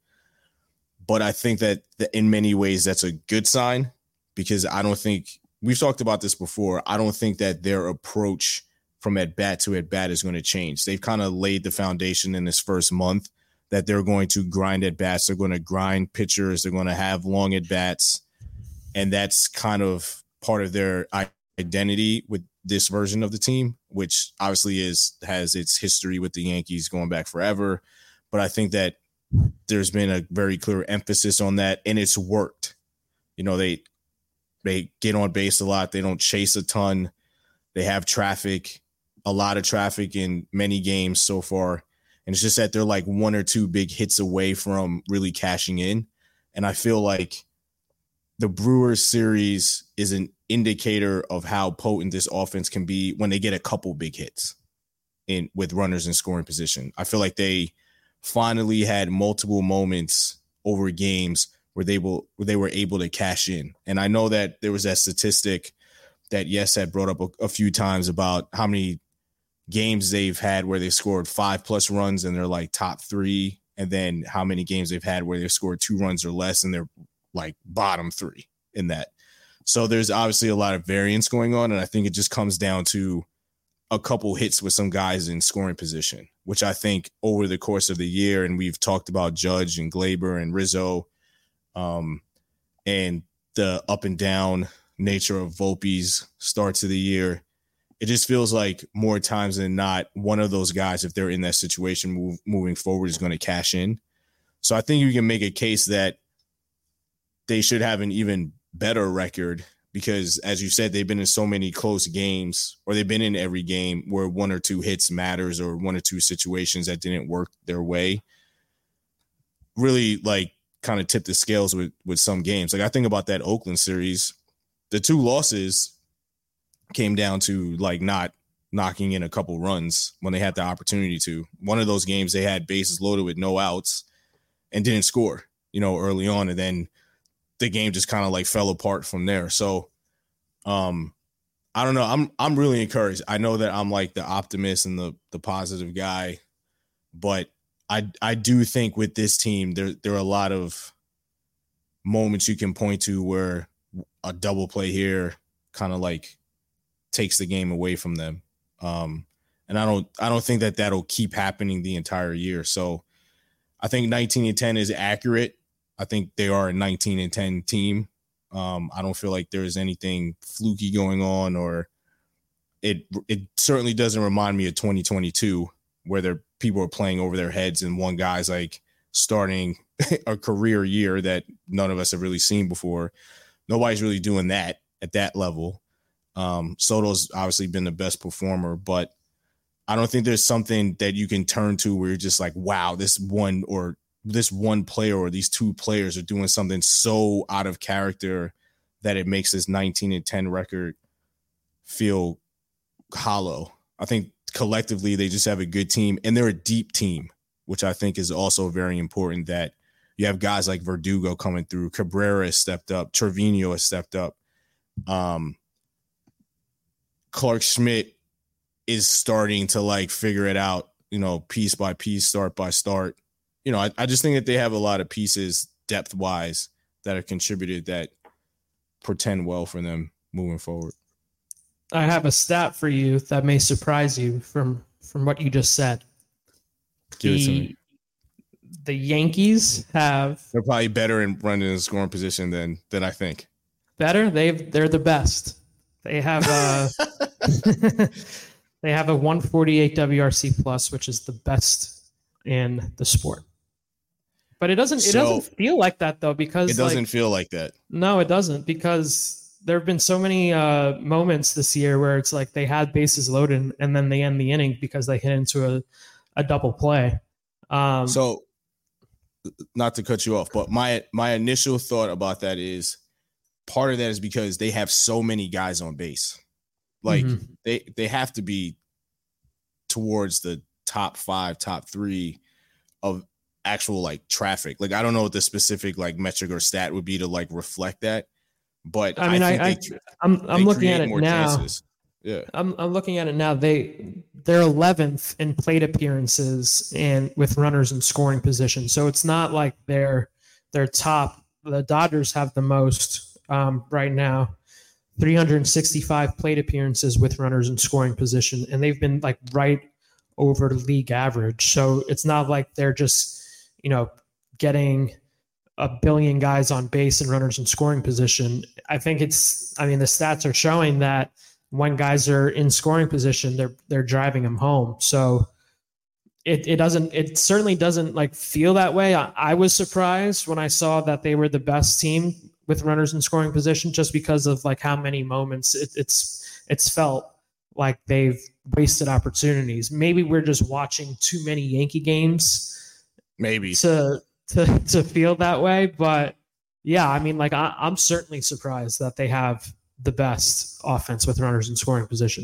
But I think that in many ways, that's a good sign because I don't think we've talked about this before. I don't think that their approach from at bat to at bat is going to change. They've kind of laid the foundation in this first month that they're going to grind at bats. They're going to grind pitchers. They're going to have long at bats. And that's kind of part of their identity with this version of the team, which obviously is has its history with the Yankees going back forever. But I think that there's been a very clear emphasis on that, and it's worked. You know, they they get on base a lot. They don't chase a ton. They have traffic, a lot of traffic in many games so far. And it's just that they're like one or two big hits away from really cashing in. And I feel like the Brewers series is an indicator of how potent this offense can be when they get a couple big hits in with runners in scoring position. I feel like they finally had multiple moments over games where they will where they were able to cash in. And I know that there was that statistic that Yes had brought up a, a few times about how many games they've had where they scored five plus runs and they're like top three, and then how many games they've had where they've scored two runs or less and they're like bottom three in that. So there's obviously a lot of variance going on, and I think it just comes down to a couple hits with some guys in scoring position, which I think over the course of the year, and we've talked about Judge and Glaber and Rizzo, um, and the up and down nature of Volpe's starts of the year, it just feels like more times than not, one of those guys, if they're in that situation move, moving forward, is going to cash in. So I think you can make a case that they should have an even better record because, as you said, they've been in so many close games, or they've been in every game where one or two hits matters, or one or two situations that didn't work their way really like kind of tip the scales with, with some games. Like I think about that Oakland series, the two losses came down to like not knocking in a couple runs when they had the opportunity to. One of those games they had bases loaded with no outs and didn't score, you know, early on. And then the game just kind of like fell apart from there. So um, I don't know. I'm, I'm really encouraged. I know that I'm like the optimist and the, the positive guy, but I, I do think with this team, there, there are a lot of moments you can point to where a double play here kind of like takes the game away from them. Um, and I don't, I don't think that that'll keep happening the entire year. So I think nineteen and ten is accurate. I think they are a nineteen and ten team. Um, I don't feel like there's anything fluky going on, or it, it certainly doesn't remind me of twenty twenty-two where there people are playing over their heads and one guy's like starting a career year that none of us have really seen before. Nobody's really doing that at that level. Um, Soto's obviously been the best performer, but I don't think there's something that you can turn to where you're just like, wow, this one or this one player or these two players are doing something so out of character that it makes this nineteen and ten record feel hollow. I think collectively, they just have a good team, and they're a deep team, which I think is also very important. That you have guys like Verdugo coming through, Cabrera has stepped up, Trevino has stepped up. Um, Clark Schmidt is starting to like figure it out, you know, piece by piece, start by start. You know, I, I just think that they have a lot of pieces depth wise that have contributed that portend well for them moving forward. I have a stat for you that may surprise you from, from what you just said. Give the, it to me. The Yankees have... They're probably better in running in the scoring position than than I think. Better? They've, they're the best. They have a, they have a one forty-eight W R C plus, which is the best in the sport. But it doesn't it So, doesn't feel like that, though, because... It doesn't like, feel like that. No, it doesn't, because... There have been so many uh, moments this year where it's like they had bases loaded and then they end the inning because they hit into a, a double play. Um, So, not to cut you off, but my my initial thought about that is part of that is because they have so many guys on base. Like mm-hmm. they they have to be towards the top five, top three of actual like traffic. Like I don't know what the specific like metric or stat would be to like reflect that. But I mean, I, I, I, think they, I'm I'm they looking at create it more now. chances. Yeah, I'm I'm looking at it now. They they're eleventh in plate appearances and with runners in scoring position. So it's not like they're they're top. The Dodgers have the most um, right now, three hundred sixty-five plate appearances with runners in scoring position, and they've been like right over league average. So it's not like they're just you know getting a billion guys on base and runners in scoring position. I think it's, I mean, the stats are showing that when guys are in scoring position, they're, they're driving them home. So it, it doesn't, it certainly doesn't like feel that way. I, I was surprised when I saw that they were the best team with runners in scoring position, just because of like how many moments it, it's, it's felt like they've wasted opportunities. Maybe we're just watching too many Yankee games. Maybe to, To, to feel that way. But yeah, I mean, like I, I'm certainly surprised that they have the best offense with runners in scoring position.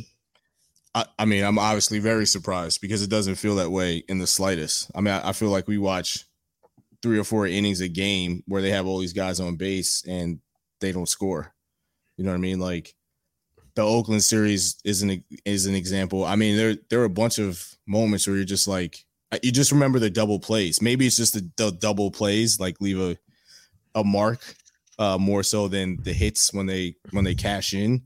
I, I mean, I'm obviously very surprised because it doesn't feel that way in the slightest. I mean, I, I feel like we watch three or four innings a game where they have all these guys on base and they don't score. You know what I mean? Like the Oakland series is an, is an example. I mean, there, there are a bunch of moments where you're just like, you just remember the double plays. Maybe it's just the, the double plays, like leave a, a mark uh, more so than the hits when they when they cash in.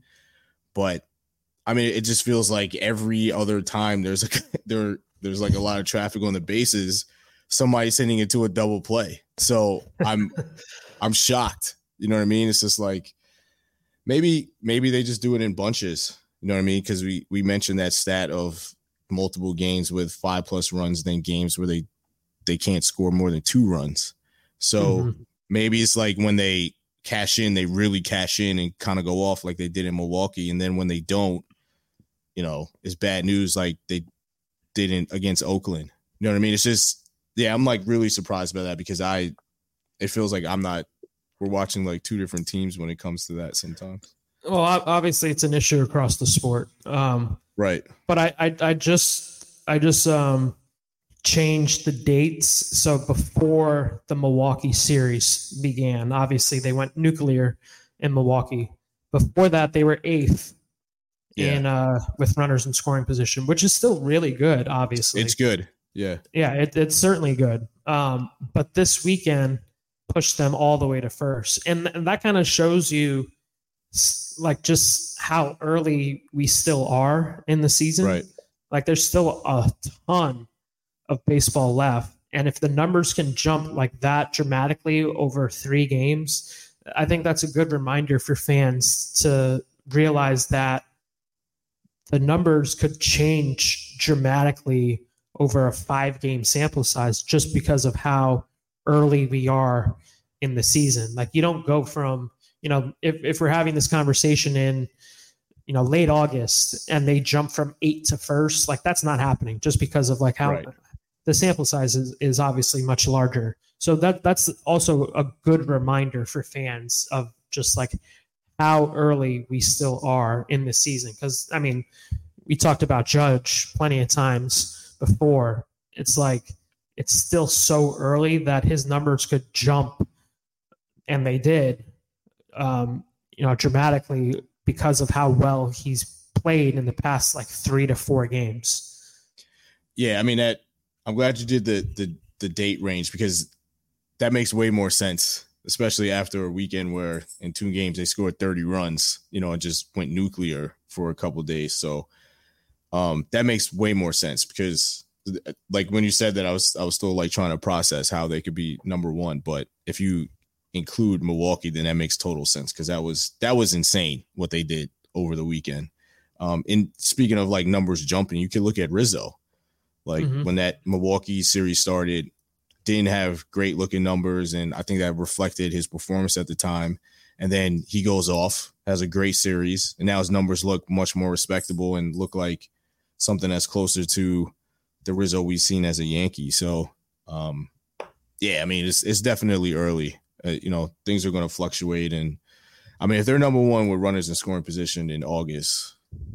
But I mean, it just feels like every other time there's a there there's like a lot of traffic on the bases, somebody's hitting into a double play. So I'm I'm shocked. You know what I mean? It's just like maybe maybe they just do it in bunches. You know what I mean? Because we we mentioned that stat of multiple games with five plus runs than games where they they can't score more than two runs. So mm-hmm. maybe it's like when they cash in, they really cash in and kind of go off like they did in Milwaukee. And then when they don't, you know, it's bad news like they didn't against Oakland. You know what I mean? It's just, yeah, I'm like really surprised by that because I, it feels like I'm not, we're watching like two different teams when it comes to that sometimes. Well, obviously it's an issue across the sport. Um, right. But I, I, I just, I just um, changed the dates. So before the Milwaukee series began, obviously they went nuclear in Milwaukee. Before that, they were eighth yeah. in uh, with runners in scoring position, which is still really good. Obviously, it's good. Yeah, yeah, it, it's certainly good. Um, but this weekend pushed them all the way to first, and, and that kind of shows you like just how early we still are in the season. Right. Like there's still a ton of baseball left. And if the numbers can jump like that dramatically over three games, I think that's a good reminder for fans to realize that the numbers could change dramatically over a five game sample size just because of how early we are in the season. Like you don't go from, you know, if, if we're having this conversation in, you know, late August and they jump from eight to first, like that's not happening just because of like how right. the sample size is, is obviously much larger. So that that's also a good reminder for fans of just like how early we still are in the season. Cause I mean, we talked about Judge plenty of times before. It's like it's still so early that his numbers could jump, and they did, um, you know, dramatically because of how well he's played in the past like three to four games. Yeah, I mean that. I'm glad you did the the the date range because that makes way more sense, especially after a weekend where in two games they scored thirty runs, you know, and just went nuclear for a couple of days. So um, that makes way more sense because, like when you said that, I was I was still like trying to process how they could be number one. But if you include Milwaukee, then that makes total sense because that was that was insane what they did over the weekend. Um, and speaking of like numbers jumping, you can look at Rizzo. Like mm-hmm. when that Milwaukee series started, didn't have great looking numbers. And I think that reflected his performance at the time. And then he goes off, has a great series. And now his numbers look much more respectable and look like something that's closer to the Rizzo we've seen as a Yankee. So, um, yeah, I mean, it's it's definitely early. Uh, you know, things are going to fluctuate. And I mean, if they're number one with runners in scoring position in August,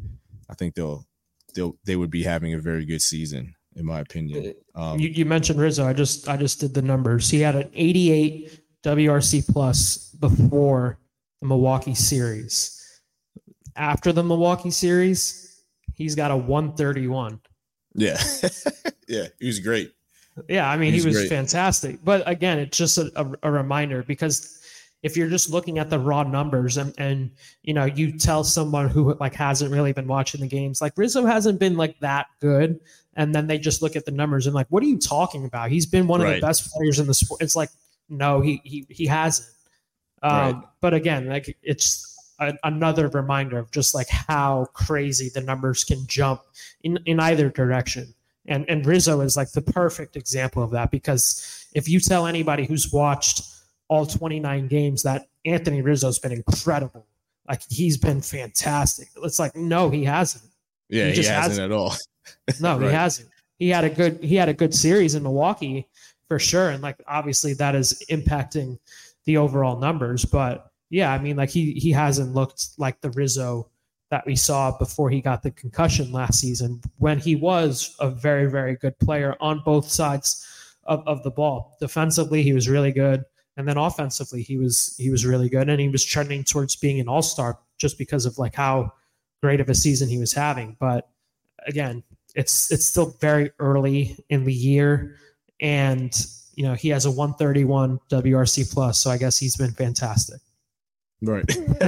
I think they'll they'll they would be having a very good season, in my opinion. Um, you, you mentioned Rizzo. I just I just did the numbers. He had an eighty-eight W R C plus before the Milwaukee series. After the Milwaukee series, he's got a one thirty-one. Yeah, yeah, he was great. Yeah, I mean, he was, he was great. fantastic. But again, it's just a, a, a reminder because if you're just looking at the raw numbers and, and, you know, you tell someone who like hasn't really been watching the games, like Rizzo hasn't been like that good. And then they just look at the numbers and like, what are you talking about? He's been one right. of the best players in the sport. It's like, no, he, he, he hasn't. Um, right. But again, like it's a, another reminder of just like how crazy the numbers can jump in, in either direction. And and Rizzo is like the perfect example of that because if you tell anybody who's watched all twenty-nine games that Anthony Rizzo's been incredible, like he's been fantastic, it's like, no, he hasn't. Yeah, he, he hasn't, hasn't at all. No, right. he hasn't. He had a good he had a good series in Milwaukee for sure, and like obviously that is impacting the overall numbers. But yeah, I mean, like he he hasn't looked like the Rizzo that we saw before he got the concussion last season when he was a very, very good player on both sides of, of the ball. Defensively, he was really good. And then offensively, he was he was really good. And he was trending towards being an all-star just because of like how great of a season he was having. But again, it's it's still very early in the year. And, you know, he has a one thirty-one W R C plus. So I guess he's been fantastic. Right.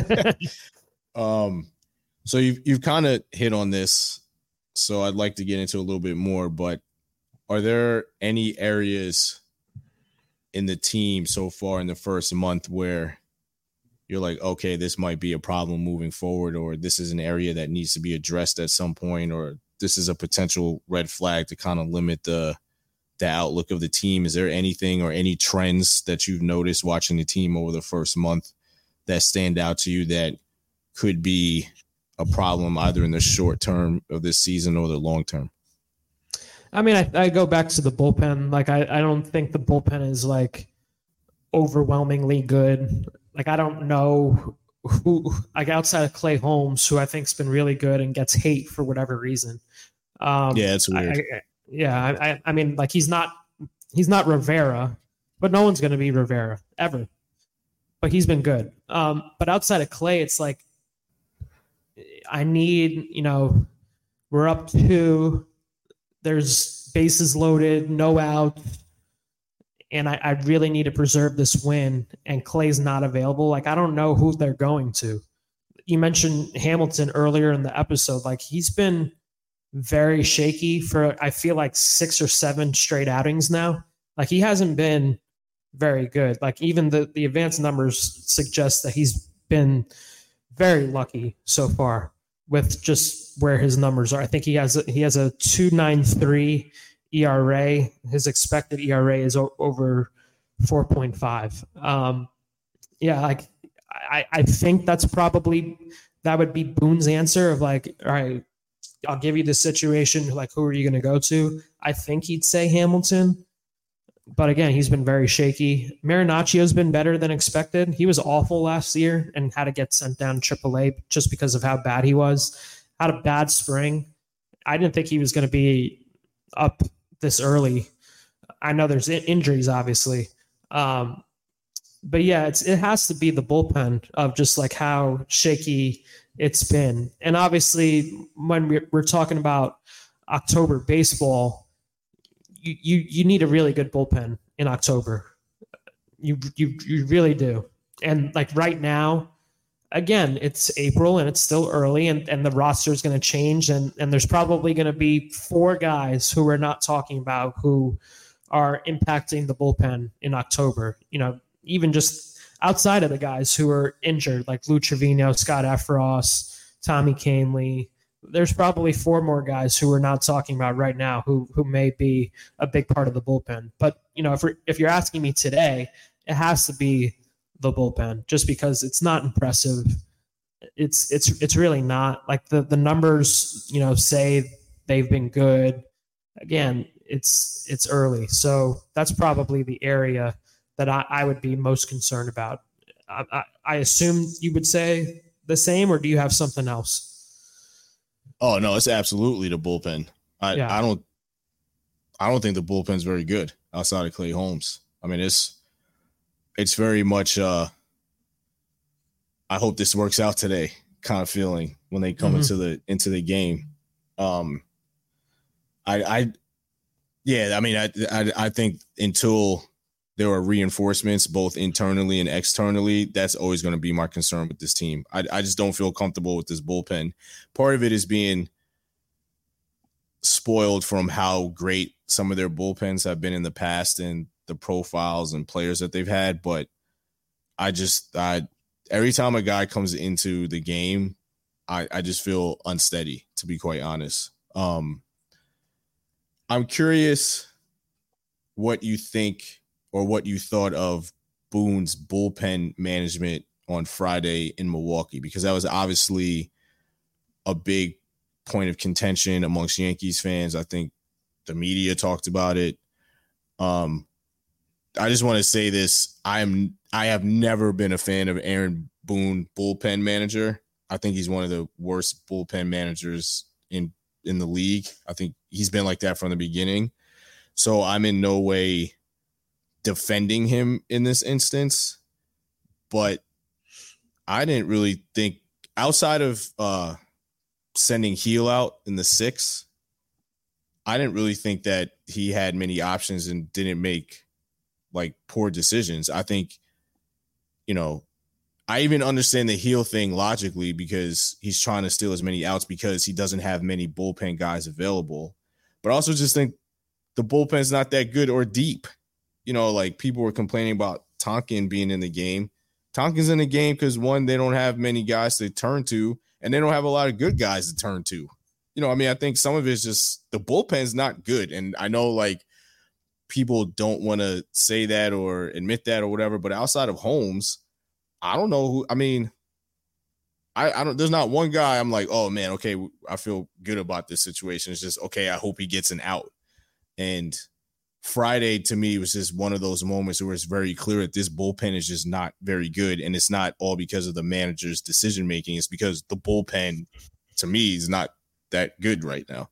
um, So you've, you've kind of hit on this, so I'd like to get into a little bit more, but are there any areas in the team so far in the first month where you're like, okay, this might be a problem moving forward, or this is an area that needs to be addressed at some point, or this is a potential red flag to kind of limit the the outlook of the team? Is there anything or any trends that you've noticed watching the team over the first month that stand out to you that could be a problem either in the short term of this season or the long term? I mean, I, I go back to the bullpen. Like, I, I don't think the bullpen is like overwhelmingly good. Like, I don't know who, like outside of Clay Holmes, who I think's been really good and gets hate for whatever reason. Um, yeah, it's weird. I, I, yeah, I, I mean, like he's not he's not Rivera, but no one's going to be Rivera ever. But he's been good. Um, but outside of Clay, it's like, I need, you know, we're up two, there's bases loaded, no out, and I, I really need to preserve this win, and Clay's not available. Like, I don't know who they're going to. You mentioned Hamilton earlier in the episode. Like, he's been very shaky for, I feel like, six or seven straight outings now. Like, he hasn't been very good. Like, even the, the advanced numbers suggest that he's been very lucky so far with just where his numbers are. I think he has a, he has a two point nine three E R A. His expected E R A is o- over four point five. Um, yeah, like I, I think that's probably that would be Boone's answer of like, all right, I'll give you the situation. Like, who are you going to go to? I think he'd say Hamilton. But again, he's been very shaky. Marinaccio's been better than expected. He was awful last year and had to get sent down triple A just because of how bad he was. had a bad spring. I didn't think he was going to be up this early. I know there's injuries, obviously. Um, but yeah, it's, it has to be the bullpen of just like how shaky it's been. And obviously when we're, we're talking about October baseball, you, you, you need a really good bullpen in October. You, you, you really do. And like right now, again, it's April and it's still early, and, and the roster is going to change. And, and there's probably going to be four guys who we're not talking about who are impacting the bullpen in October. You know, even just outside of the guys who are injured, like Lou Trevino, Scott Effross, Tommy Kahnle, there's probably four more guys who we're not talking about right now who who may be a big part of the bullpen. But, you know, if we're, if you're asking me today, it has to be the bullpen, just because it's not impressive. It's it's it's really not. Like the, the numbers, you know, say they've been good. Again, it's it's early. So that's probably the area that I, I would be most concerned about. I, I, I assume you would say the same, or do you have something else? Oh, no, it's absolutely the bullpen. I, yeah. I don't I don't think the bullpen's very good outside of Clay Holmes. I mean, it's It's very much, uh, I hope this works out today kind of feeling when they come mm-hmm. into the into the game. Um, I, I, yeah, I mean, I, I, I think until there are reinforcements both internally and externally, that's always going to be my concern with this team. I, I just don't feel comfortable with this bullpen. Part of it is being spoiled from how great some of their bullpens have been in the past and the profiles and players that they've had. But I just, I, every time a guy comes into the game, I, I just feel unsteady, to be quite honest. Um, I'm curious what you think or what you thought of Boone's bullpen management on Friday in Milwaukee, because that was obviously a big point of contention amongst Yankees fans. I think the media talked about it. Um, I just want to say this. I'm, I have never been a fan of Aaron Boone, bullpen manager. I think he's one of the worst bullpen managers in, in the league. I think he's been like that from the beginning. So I'm in no way defending him in this instance, but I didn't really think, outside of uh, sending Heel out in the sixth, I didn't really think that he had many options and didn't make like poor decisions. I think, you know, I even understand the Heel thing logically, because he's trying to steal as many outs because he doesn't have many bullpen guys available. But I also just think the bullpen's not that good or deep. You know, like people were complaining about Tonkin being in the game. Tonkin's in the game because, one, they don't have many guys to turn to, and they don't have a lot of good guys to turn to. You know, I mean, I think some of it's just the bullpen's not good. And I know like people don't want to say that or admit that or whatever, but outside of Holmes, I don't know who, I mean, I, I don't, there's not one guy I'm like, oh man, okay, I feel good about this situation. It's just, okay, I hope he gets an out. And Friday to me was just one of those moments where it's very clear that this bullpen is just not very good. And it's not all because of the manager's decision-making. It's because the bullpen to me is not that good right now.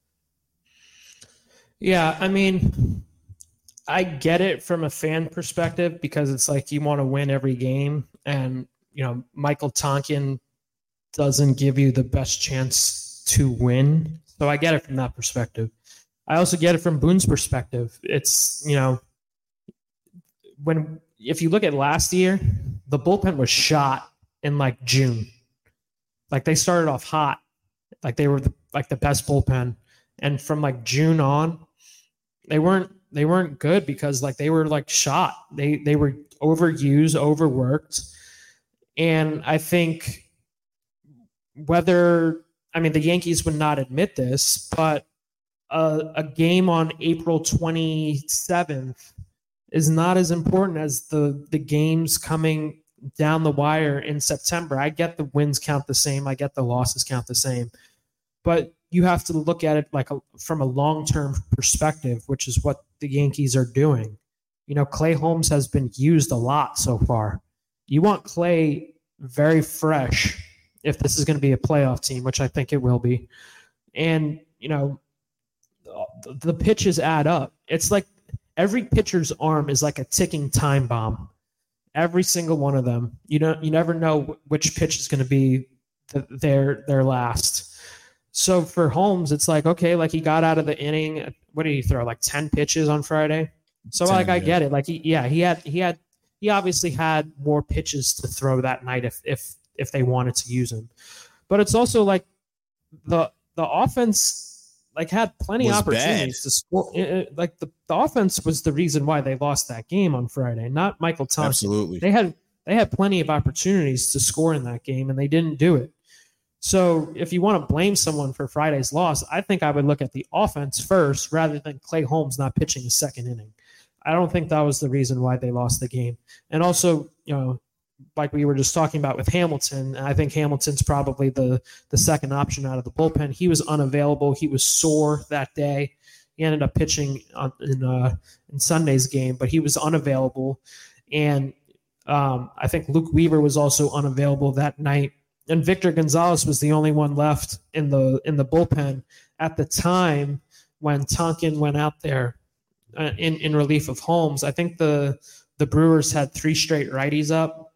Yeah. I mean, I get it from a fan perspective, because it's like you want to win every game, and, you know, Michael Tonkin doesn't give you the best chance to win. So I get it from that perspective. I also get it from Boone's perspective. It's, you know, when, if you look at last year, the bullpen was shot in like June. Like they started off hot, like they were the, like the best bullpen. And from like June on, they weren't, they weren't good because like they were like shot. They, they were overused, overworked. And I think whether, I mean, the Yankees would not admit this, but a, a game on April twenty-seventh is not as important as the, the games coming down the wire in September. I get the wins count the same. I get the losses count the same. But you have to look at it like a, from a long-term perspective, which is what the Yankees are doing. You know, Clay Holmes has been used a lot so far. You want Clay very fresh if this is going to be a playoff team, which I think it will be. And, you know, the, the pitches add up. It's like every pitcher's arm is like a ticking time bomb. Every single one of them. You don't, you never know which pitch is going to be the, their their last. So for Holmes, it's like, okay, like he got out of the inning. What did he throw? Like ten pitches on Friday. So ten, like I yeah. get it. Like he, yeah, he had he had he obviously had more pitches to throw that night if if if they wanted to use him. But it's also like the the offense like had plenty of opportunities bad. to score. It, like the, the offense was the reason why they lost that game on Friday, not Michael Thompson. Absolutely. They had they had plenty of opportunities to score in that game and they didn't do it. So if you want to blame someone for Friday's loss, I think I would look at the offense first rather than Clay Holmes not pitching a second inning. I don't think that was the reason why they lost the game. And also, you know, like we were just talking about with Hamilton, I think Hamilton's probably the, the second option out of the bullpen. He was unavailable. He was sore that day. He ended up pitching on, in uh, in Sunday's game, but he was unavailable. And um, I think Luke Weaver was also unavailable that night. And Victor Gonzalez was the only one left in the in the bullpen at the time when Tonkin went out there uh, in in relief of Holmes. I think the the Brewers had three straight righties up,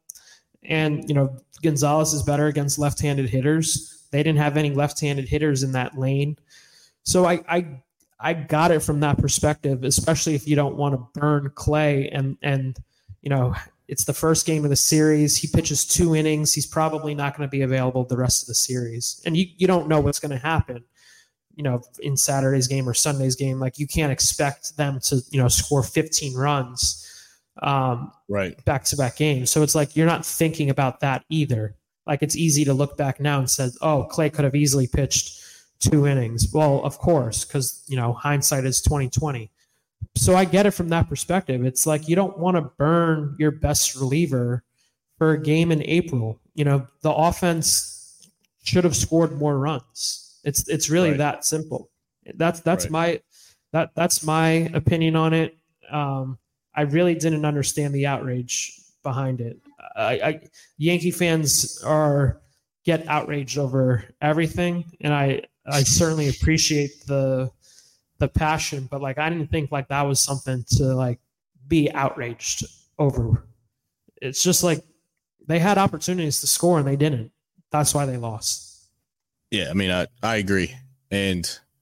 and you know Gonzalez is better against left-handed hitters. They didn't have any left-handed hitters in that lane, so I I I got it from that perspective, especially if you don't want to burn Clay and and you know. It's the first game of the series. He pitches two innings. He's probably not going to be available the rest of the series. And you, you don't know what's going to happen, you know, in Saturday's game or Sunday's game. Like you can't expect them to, you know, score fifteen runs um, right back-to-back games. So it's like you're not thinking about that either. Like it's easy to look back now and say, oh, Clay could have easily pitched two innings. Well, of course, because, you know, hindsight is twenty twenty. So I get it from that perspective. It's like you don't want to burn your best reliever for a game in April. You know, the offense should have scored more runs. It's it's really right. that simple. That's that's right. my that that's my opinion on it. Um, I really didn't understand the outrage behind it. I, I Yankee fans are get outraged over everything, and I I certainly appreciate the. the passion, but like I didn't think like that was something to like be outraged over. It's just like they had opportunities to score and they didn't. That's why they lost. Yeah, I mean, I, I agree. And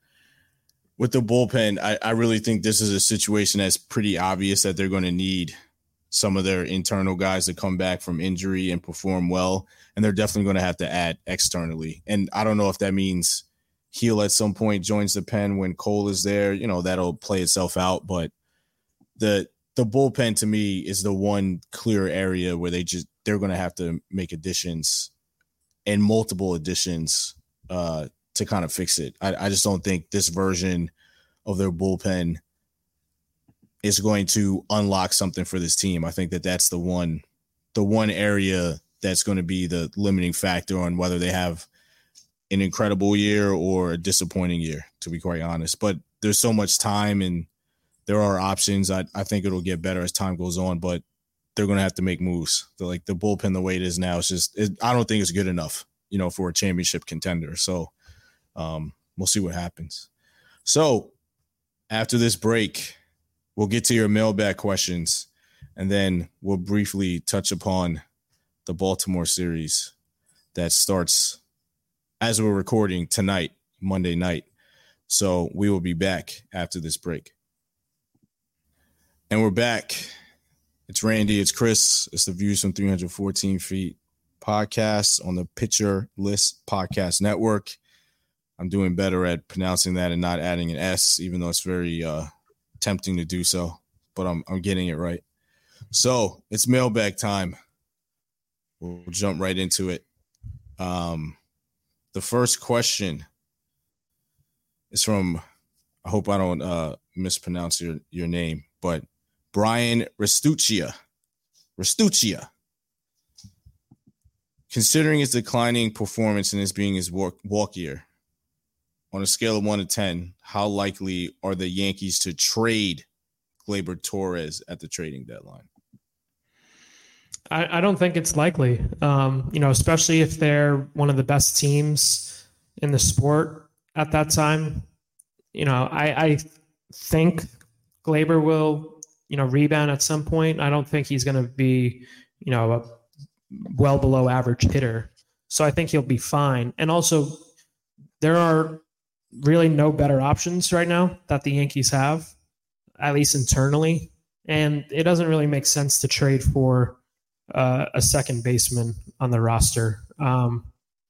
with the bullpen, I, I really think this is a situation that's pretty obvious that they're going to need some of their internal guys to come back from injury and perform well. And they're definitely going to have to add externally. And I don't know if that means Heel at some point joins the pen when Cole is there. You know, that'll play itself out. But the the bullpen to me is the one clear area where they just they're going to have to make additions and multiple additions uh, to kind of fix it. I, I just don't think this version of their bullpen is going to unlock something for this team. I think that that's the one the one area that's going to be the limiting factor on whether they have an incredible year or a disappointing year, to be quite honest. But there's so much time and there are options. I, I think it'll get better as time goes on, but they're going to have to make moves. They're like the bullpen, the way it is now, it's just, it, I don't think it's good enough, you know, for a championship contender. So um, we'll see what happens. So after this break, we'll get to your mailbag questions and then we'll briefly touch upon the Baltimore series that starts as we're recording tonight, Monday night. So we will be back after this break. And we're back. It's Randy. It's Chris. It's the Views from three hundred fourteen Feet podcast on the Pitcher List Podcast Network. I'm doing better at pronouncing that and not adding an S, even though it's very uh, tempting to do so. But I'm I'm getting it right. So it's mailbag time. We'll jump right into it. Um. The first question is from, I hope I don't uh, mispronounce your, your name, but Brian Restuccia. Restuccia. Considering his declining performance and his being his walk, walk year, on a scale of one to ten, how likely are the Yankees to trade Gleyber Torres at the trading deadline? I, I don't think it's likely. Um, you know, especially if they're one of the best teams in the sport at that time. You know, I, I think Glaber will, you know, rebound at some point. I don't think he's going to be, you know, a well below average hitter. So I think he'll be fine. And also, there are really no better options right now that the Yankees have, at least internally. And it doesn't really make sense to trade for uh, a second baseman on the roster. Um,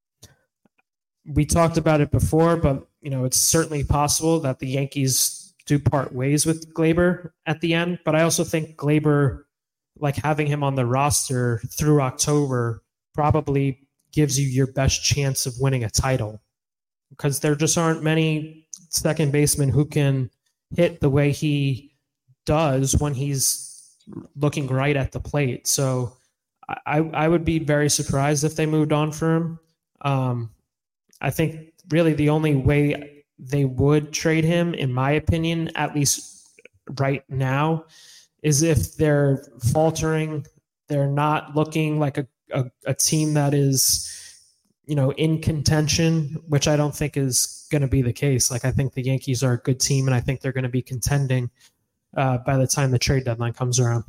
we talked about it before, but you know it's certainly possible that the Yankees do part ways with Glaber at the end. But I also think Glaber, like having him on the roster through October, probably gives you your best chance of winning a title, because there just aren't many second basemen who can hit the way he does when he's looking right at the plate. So I, I would be very surprised if they moved on for him. Um, I think really the only way they would trade him, in my opinion, at least right now, is if they're faltering, they're not looking like a, a, a team that is, you know, in contention, which I don't think is going to be the case. Like, I think the Yankees are a good team, and I think they're going to be contending uh, by the time the trade deadline comes around.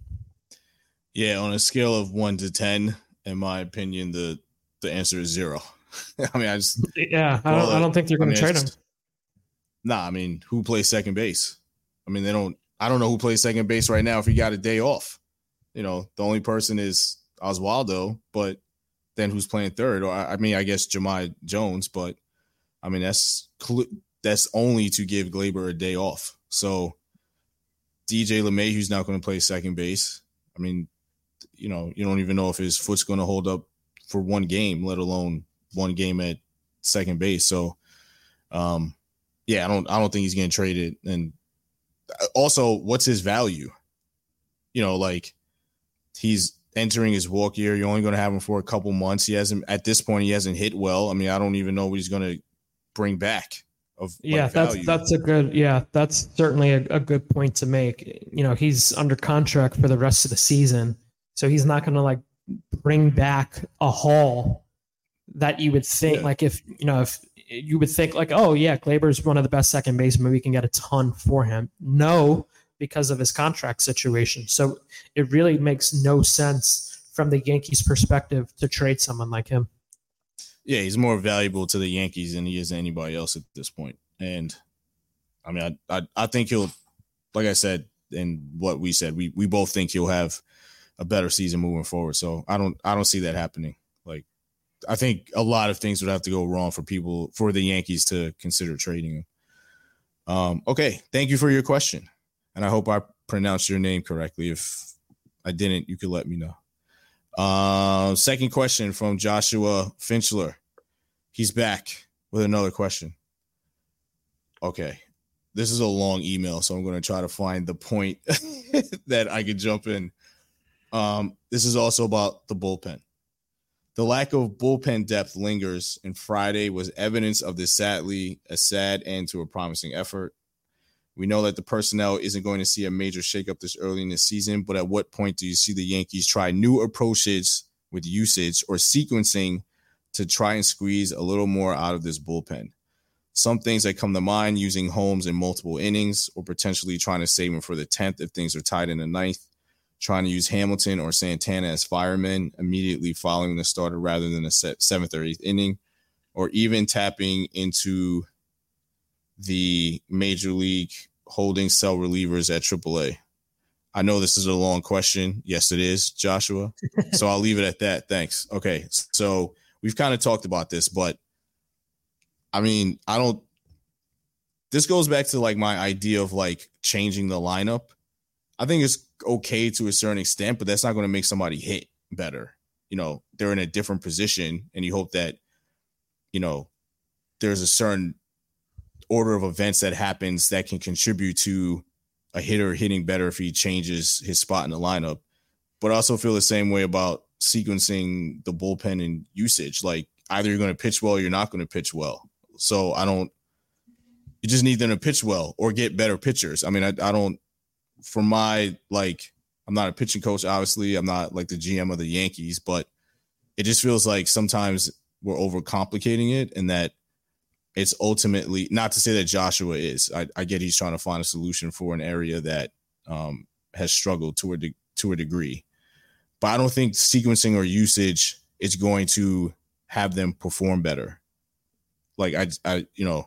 Yeah, on a scale of one to ten, in my opinion, the the answer is zero. I mean, I just yeah, I don't, I don't think they're going to trade him. Nah, I mean, who plays second base? I mean, they don't. I don't know who plays second base right now if he got a day off. You know, the only person is Oswaldo, but then who's playing third? Or I mean, I guess Jahmai Jones, but I mean that's that's only to give Glaber a day off. So D J LeMahieu's not going to play second base. I mean, you know, you don't even know if his foot's going to hold up for one game, let alone one game at second base. So, um, yeah, I don't, I don't think he's getting traded. And also, what's his value? You know, like he's entering his walk year. You're only going to have him for a couple months. He hasn't, at this point, he hasn't hit well. I mean, I don't even know what he's going to bring back. Of yeah, like, that's value. that's a good yeah, that's certainly a, a good point to make. You know, he's under contract for the rest of the season, so he's not going to like bring back a haul that you would think yeah. like if you know if you would think like, oh yeah, Glaber's one of the best second basemen, we can get a ton for him. No, because of his contract situation. So it really makes no sense from the Yankees' perspective to trade someone like him. Yeah, he's more valuable to the Yankees than he is to anybody else at this point. And I mean, I, I I think he'll, like I said, and what we said, we we both think he'll have a better season moving forward. So I don't I don't see that happening. Like, I think a lot of things would have to go wrong for people, for the Yankees to consider trading him. Um, okay, thank you for your question, and I hope I pronounced your name correctly. If I didn't, you could let me know. Uh, second question from Joshua Finchler. He's back with another question. Okay. This is a long email, so I'm going to try to find the point that I could jump in. Um, this is also about the bullpen. The lack of bullpen depth lingers, and Friday was evidence of this, sadly a sad end to a promising effort. We know that the personnel isn't going to see a major shakeup this early in the season, but at what point do you see the Yankees try new approaches with usage or sequencing to try and squeeze a little more out of this bullpen? Some things that come to mind: using Holmes in multiple innings, or potentially trying to save him for the tenth if things are tied in the ninth, trying to use Hamilton or Santana as firemen immediately following the starter rather than a seventh or eighth inning, or even tapping into the major league holding cell relievers at triple A. I know this is a long question. Yes, it is, Joshua. So I'll leave it at that. Thanks. Okay. So we've kind of talked about this, but I mean, I don't, this goes back to like my idea of like changing the lineup. I think it's okay to a certain extent, but that's not going to make somebody hit better. You know, they're in a different position, and you hope that, you know, there's a certain order of events that happens that can contribute to a hitter hitting better if he changes his spot in the lineup. But I also feel the same way about sequencing the bullpen and usage. Like, either you're going to pitch well or you're not going to pitch well. So I don't, you just need them to pitch well or get better pitchers. I mean, I, I don't, for my like I'm not a pitching coach, obviously. I'm not like the G M of the Yankees, but it just feels like sometimes we're overcomplicating it, and that it's ultimately, not to say that Joshua is. I, I get he's trying to find a solution for an area that um, has struggled to a de- to a degree, but I don't think sequencing or usage is going to have them perform better. Like I, I, you know,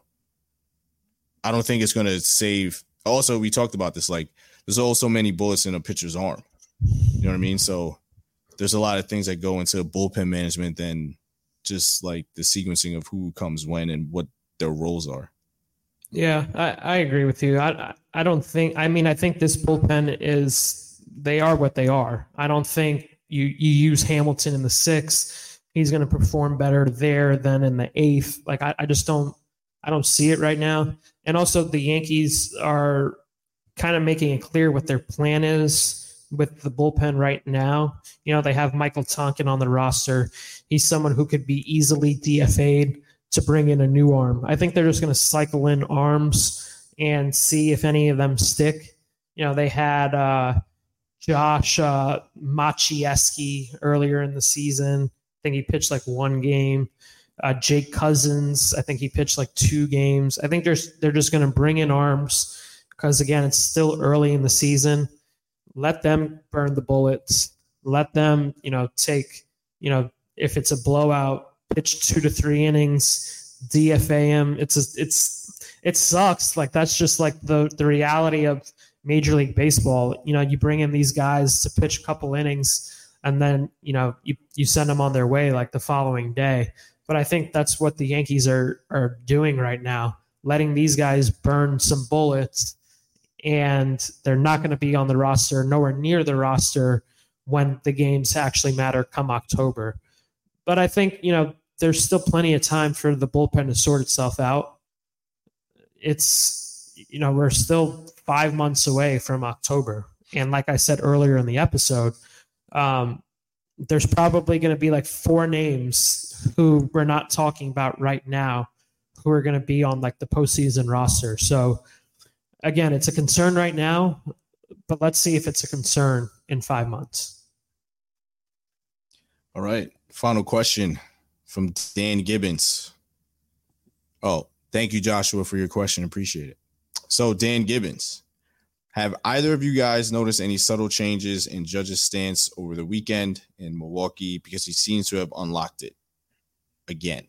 I don't think it's going to save. Also, we talked about this. Like, there's also many bullets in a pitcher's arm. You know what I mean? So there's a lot of things that go into bullpen management than just like the sequencing of who comes when and what their roles are. Yeah, I, I agree with you. I I don't think. I mean, I think this bullpen is. They are what they are. I don't think you you use Hamilton in the sixth. He's going to perform better there than in the eighth. Like I, I just don't. I don't see it right now. And also, the Yankees are kind of making it clear what their plan is with the bullpen right now. You know, they have Michael Tonkin on the roster. He's someone who could be easily D F A'd to bring in a new arm. I think they're just going to cycle in arms and see if any of them stick. You know, they had uh, Josh uh, Maciejewski earlier in the season. I think he pitched like one game. Uh, Jake Cousins, I think he pitched like two games. I think they're, they're just going to bring in arms because, again, it's still early in the season. Let them burn the bullets. Let them, you know, take, you know, if it's a blowout, pitch two to three innings, D F A him. It's a, it's it sucks. Like that's just like the the reality of Major League Baseball. You know, you bring in these guys to pitch a couple innings, and then you know you you send them on their way like the following day. But I think that's what the Yankees are are doing right now, letting these guys burn some bullets, and they're not going to be on the roster, nowhere near the roster when the games actually matter come October. But I think, you know, there's still plenty of time for the bullpen to sort itself out. It's, you know, we're still five months away from October. And like I said earlier in the episode, um, there's probably going to be like four names who we're not talking about right now who are going to be on like the postseason roster. So again, it's a concern right now, but let's see if it's a concern in five months. All right. Final question from Dan Gibbons. Oh, thank you, Joshua, for your question. Appreciate it. So, Dan Gibbons, have either of you guys noticed any subtle changes in Judge's stance over the weekend in Milwaukee? Because he seems to have unlocked it again.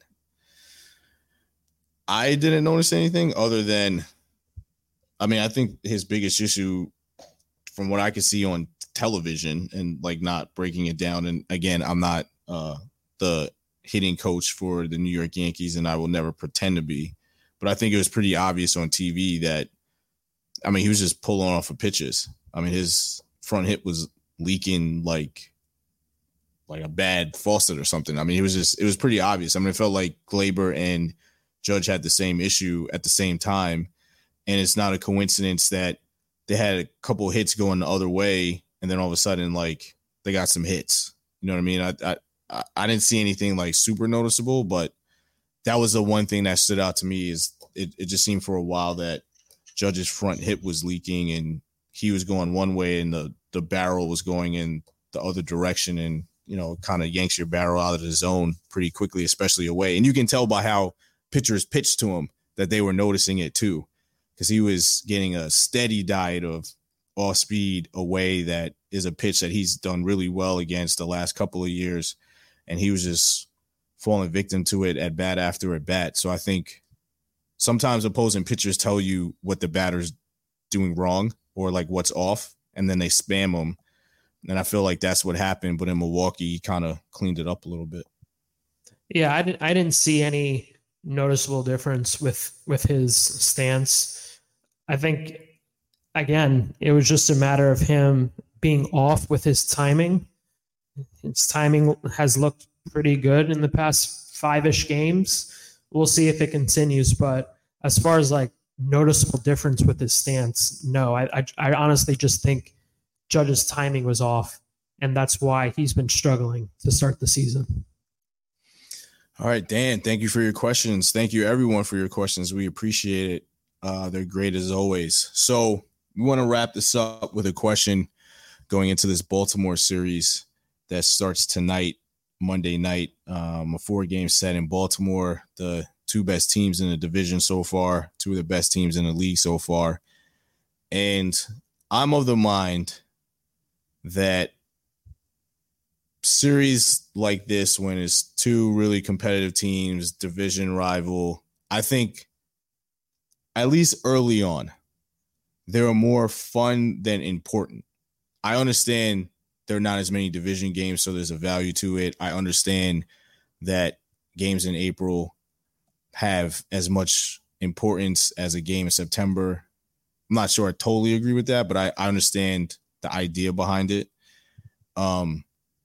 I didn't notice anything other than, I mean, I think his biggest issue from what I could see on television and like not breaking it down. And again, I'm not uh, the hitting coach for the New York Yankees, and I will never pretend to be. But I think it was pretty obvious on T V that, I mean, he was just pulling off of pitches. I mean, his front hip was leaking like like a bad faucet or something. I mean, it was just, it was pretty obvious. I mean, it felt like Gleyber and Judge had the same issue at the same time. And it's not a coincidence that they had a couple of hits going the other way, and then all of a sudden, like, they got some hits. You know what I mean? I I, I didn't see anything like super noticeable, but that was the one thing that stood out to me is it, it just seemed for a while that Judge's front hip was leaking and he was going one way and the, the barrel was going in the other direction, and, you know, kind of yanks your barrel out of the zone pretty quickly, especially away. And you can tell by how pitchers pitched to him that they were noticing it too, because he was getting a steady diet of off speed away. That is a pitch that he's done really well against the last couple of years. And he was just falling victim to it at bat after at bat. So I think sometimes opposing pitchers tell you what the batter's doing wrong or like what's off, and then they spam them. And I feel like that's what happened. But in Milwaukee, he kind of cleaned it up a little bit. Yeah, I didn't, I didn't see any noticeable difference with, with his stance. I think, again, it was just a matter of him being off with his timing. His timing has looked pretty good in the past five-ish games. We'll see if it continues. But as far as like noticeable difference with his stance, no, I, I, I honestly just think Judge's timing was off, and that's why he's been struggling to start the season. All right, Dan, thank you for your questions. Thank you, everyone, for your questions. We appreciate it. Uh, they're great as always. So we want to wrap this up with a question going into this Baltimore series that starts tonight, Monday night, um, a four-game set in Baltimore, the two best teams in the division so far, two of the best teams in the league so far. And I'm of the mind that series like this, when it's two really competitive teams, division rival, I think at least early on, they're more fun than important. I understand there are not as many division games, so there's a value to it. I understand that games in April have as much importance as a game in September. I'm not sure I totally agree with that, but I, I understand the idea behind it. Um,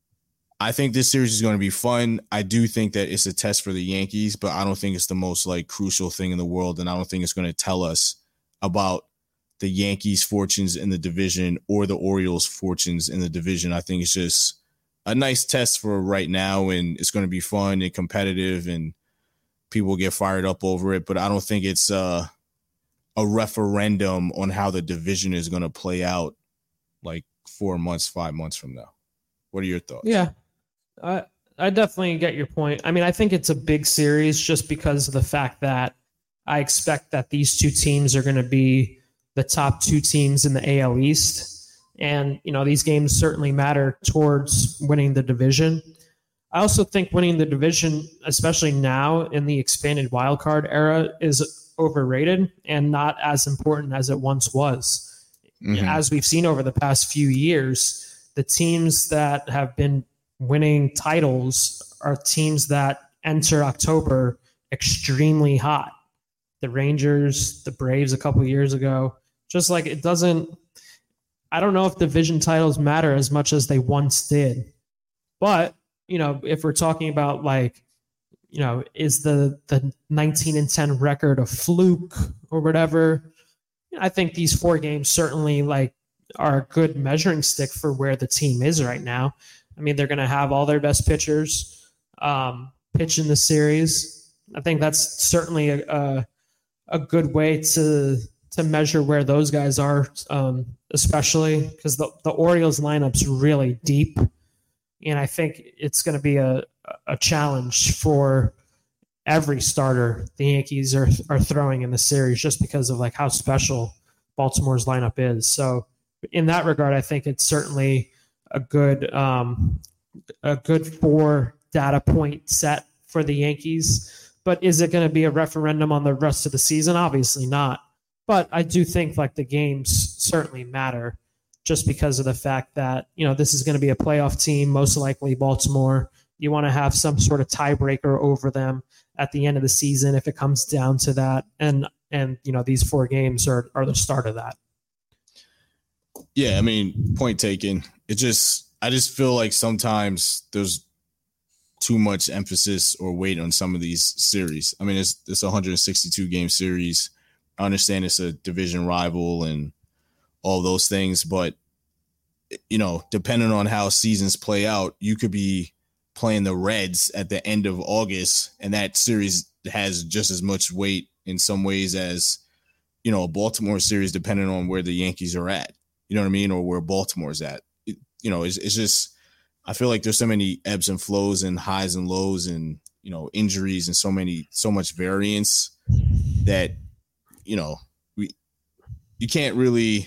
I think this series is going to be fun. I do think that it's a test for the Yankees, but I don't think it's the most like crucial thing in the world, and I don't think it's going to tell us about the Yankees' fortunes in the division or the Orioles' fortunes in the division. I think it's just a nice test for right now, and it's going to be fun and competitive, and people get fired up over it. But I don't think it's uh, a referendum on how the division is going to play out like four months, five months from now. What are your thoughts? Yeah, I I definitely get your point. I mean, I think it's a big series just because of the fact that I expect that these two teams are going to be the top two teams in the A L East. And, you know, these games certainly matter towards winning the division. I also think winning the division, especially now in the expanded wildcard era, is overrated and not as important as it once was. Mm-hmm. As we've seen over the past few years, the teams that have been winning titles are teams that enter October extremely hot. The Rangers, the Braves a couple years ago. Just like it doesn't, I don't know if division titles matter as much as they once did. But, you know, if we're talking about like, you know, is the, the nineteen and ten record a fluke or whatever? I think these four games certainly like are a good measuring stick for where the team is right now. I mean, they're going to have all their best pitchers um, pitch in the series. I think that's certainly a, a, a good way to to measure where those guys are, um, especially because the, the Orioles lineup's really deep. And I think it's going to be a, a challenge for every starter the Yankees are, are throwing in the series just because of like how special Baltimore's lineup is. So in that regard, I think it's certainly a good, um, a good four data point set for the Yankees. But is it going to be a referendum on the rest of the season? Obviously not. But I do think like the games certainly matter just because of the fact that, you know, this is going to be a playoff team, most likely Baltimore. You want to have some sort of tiebreaker over them at the end of the season if it comes down to that. And, and you know, these four games are, are the start of that. Yeah, I mean, point taken. It just, I just feel like sometimes there's too much emphasis or weight on some of these series. I mean, it's, it's a one hundred sixty-two game series. I understand it's a division rival and all those things, but, you know, depending on how seasons play out, you could be playing the Reds at the end of August, and that series has just as much weight in some ways as, you know, a Baltimore series, depending on where the Yankees are at, you know what I mean? Or where Baltimore's at. It, you know, it's, it's just, I feel like there's so many ebbs and flows and highs and lows and, you know, injuries and so many, so much variance that, you know, we, you can't really,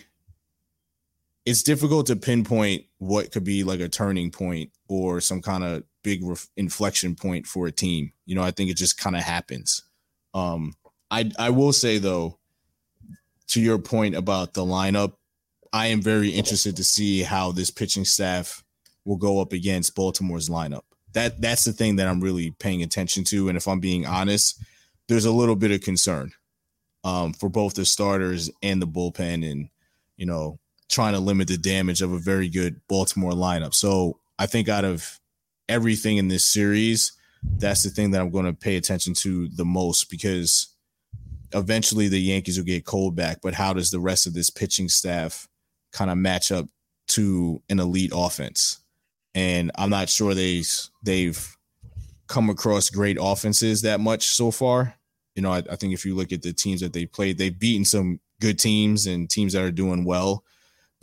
it's difficult to pinpoint what could be like a turning point or some kind of big ref- inflection point for a team. You know, I think it just kind of happens. Um, I, I will say though, to your point about the lineup, I am very interested to see how this pitching staff will go up against Baltimore's lineup. That that's the thing that I'm really paying attention to. And if I'm being honest, there's a little bit of concern um, for both the starters and the bullpen and, you know, trying to limit the damage of a very good Baltimore lineup. So I think out of everything in this series, that's the thing that I'm going to pay attention to the most, because eventually the Yankees will get cold back. But how does the rest of this pitching staff kind of match up to an elite offense? And I'm not sure they've, they've come across great offenses that much so far. You know, I, I think if you look at the teams that they played, they've beaten some good teams and teams that are doing well.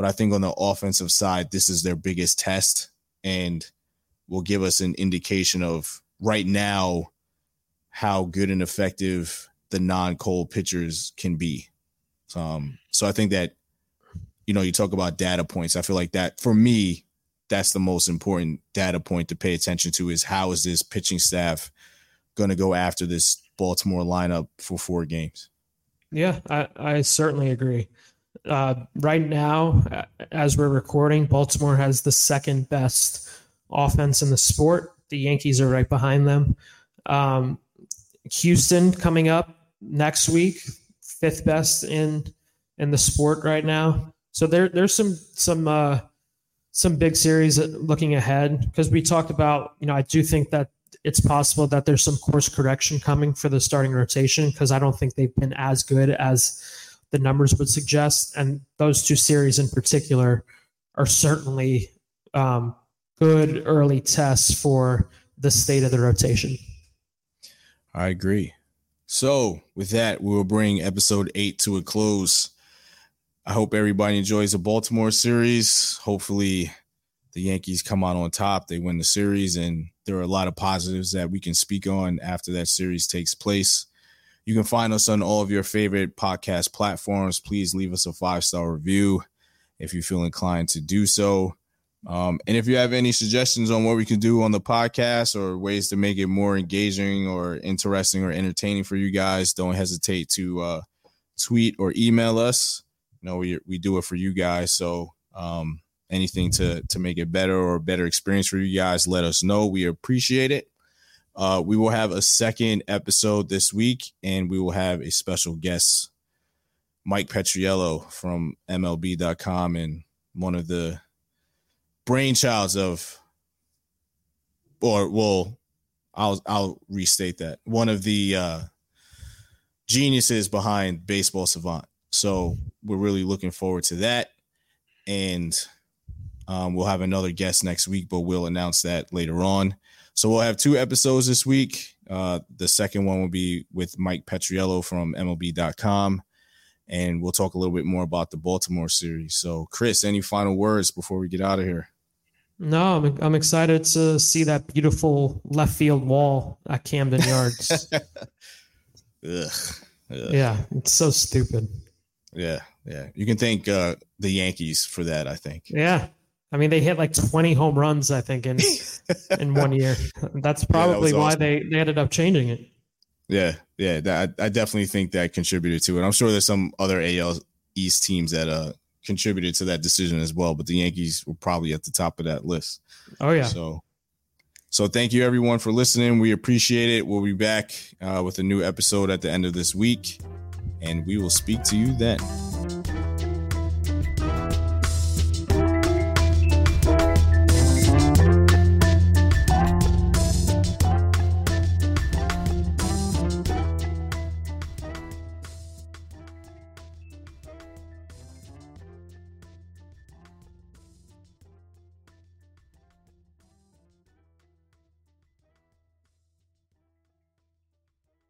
But I think on the offensive side, this is their biggest test and will give us an indication of right now how good and effective the non-Cole pitchers can be. Um, so I think that, you know, you talk about data points. I feel like that, for me, that's the most important data point to pay attention to is how is this pitching staff going to go after this Baltimore lineup for four games? Yeah, I, I certainly agree. Uh, right now, as we're recording, Baltimore has the second best offense in the sport. The Yankees are right behind them. Um, Houston coming up next week, fifth best in in the sport right now. So there there's some some uh, some big series looking ahead, because we talked about, you know, I do think that it's possible that there's some course correction coming for the starting rotation, because I don't think they've been as good as the numbers would suggest. And those two series in particular are certainly um, good early tests for the state of the rotation. I agree. So with that, we will bring episode eight to a close. I hope everybody enjoys the Baltimore series. Hopefully the Yankees come out on top. They win the series, and there are a lot of positives that we can speak on after that series takes place. You can find us on all of your favorite podcast platforms. Please leave us a five-star review if you feel inclined to do so. Um, and if you have any suggestions on what we can do on the podcast or ways to make it more engaging or interesting or entertaining for you guys, don't hesitate to uh, tweet or email us. You know, we we do it for you guys. So um, anything to to make it better or a better experience for you guys, let us know. We appreciate it. Uh, we will have a second episode this week, and we will have a special guest, Mike Petriello from M L B dot com, and one of the brainchilds of, or well, I'll I'll restate that, one of the uh, geniuses behind Baseball Savant. So we're really looking forward to that, and um, we'll have another guest next week, but we'll announce that later on. So we'll have two episodes this week. Uh, the second one will be with Mike Petriello from M L B dot com, and we'll talk a little bit more about the Baltimore series. So, Chris, any final words before we get out of here? No, I'm I'm excited to see that beautiful left field wall at Camden Yards. Ugh, ugh. Yeah, it's so stupid. Yeah, yeah. You can thank uh, the Yankees for that, I think. Yeah. I mean, they hit like twenty home runs, I think, in in one year. That's probably yeah, that why awesome. they, they ended up changing it. Yeah, yeah. That, I definitely think that contributed to it. I'm sure there's some other A L East teams that uh, contributed to that decision as well, but the Yankees were probably at the top of that list. Oh, yeah. So, so thank you, everyone, for listening. We appreciate it. We'll be back uh, with a new episode at the end of this week, and we will speak to you then.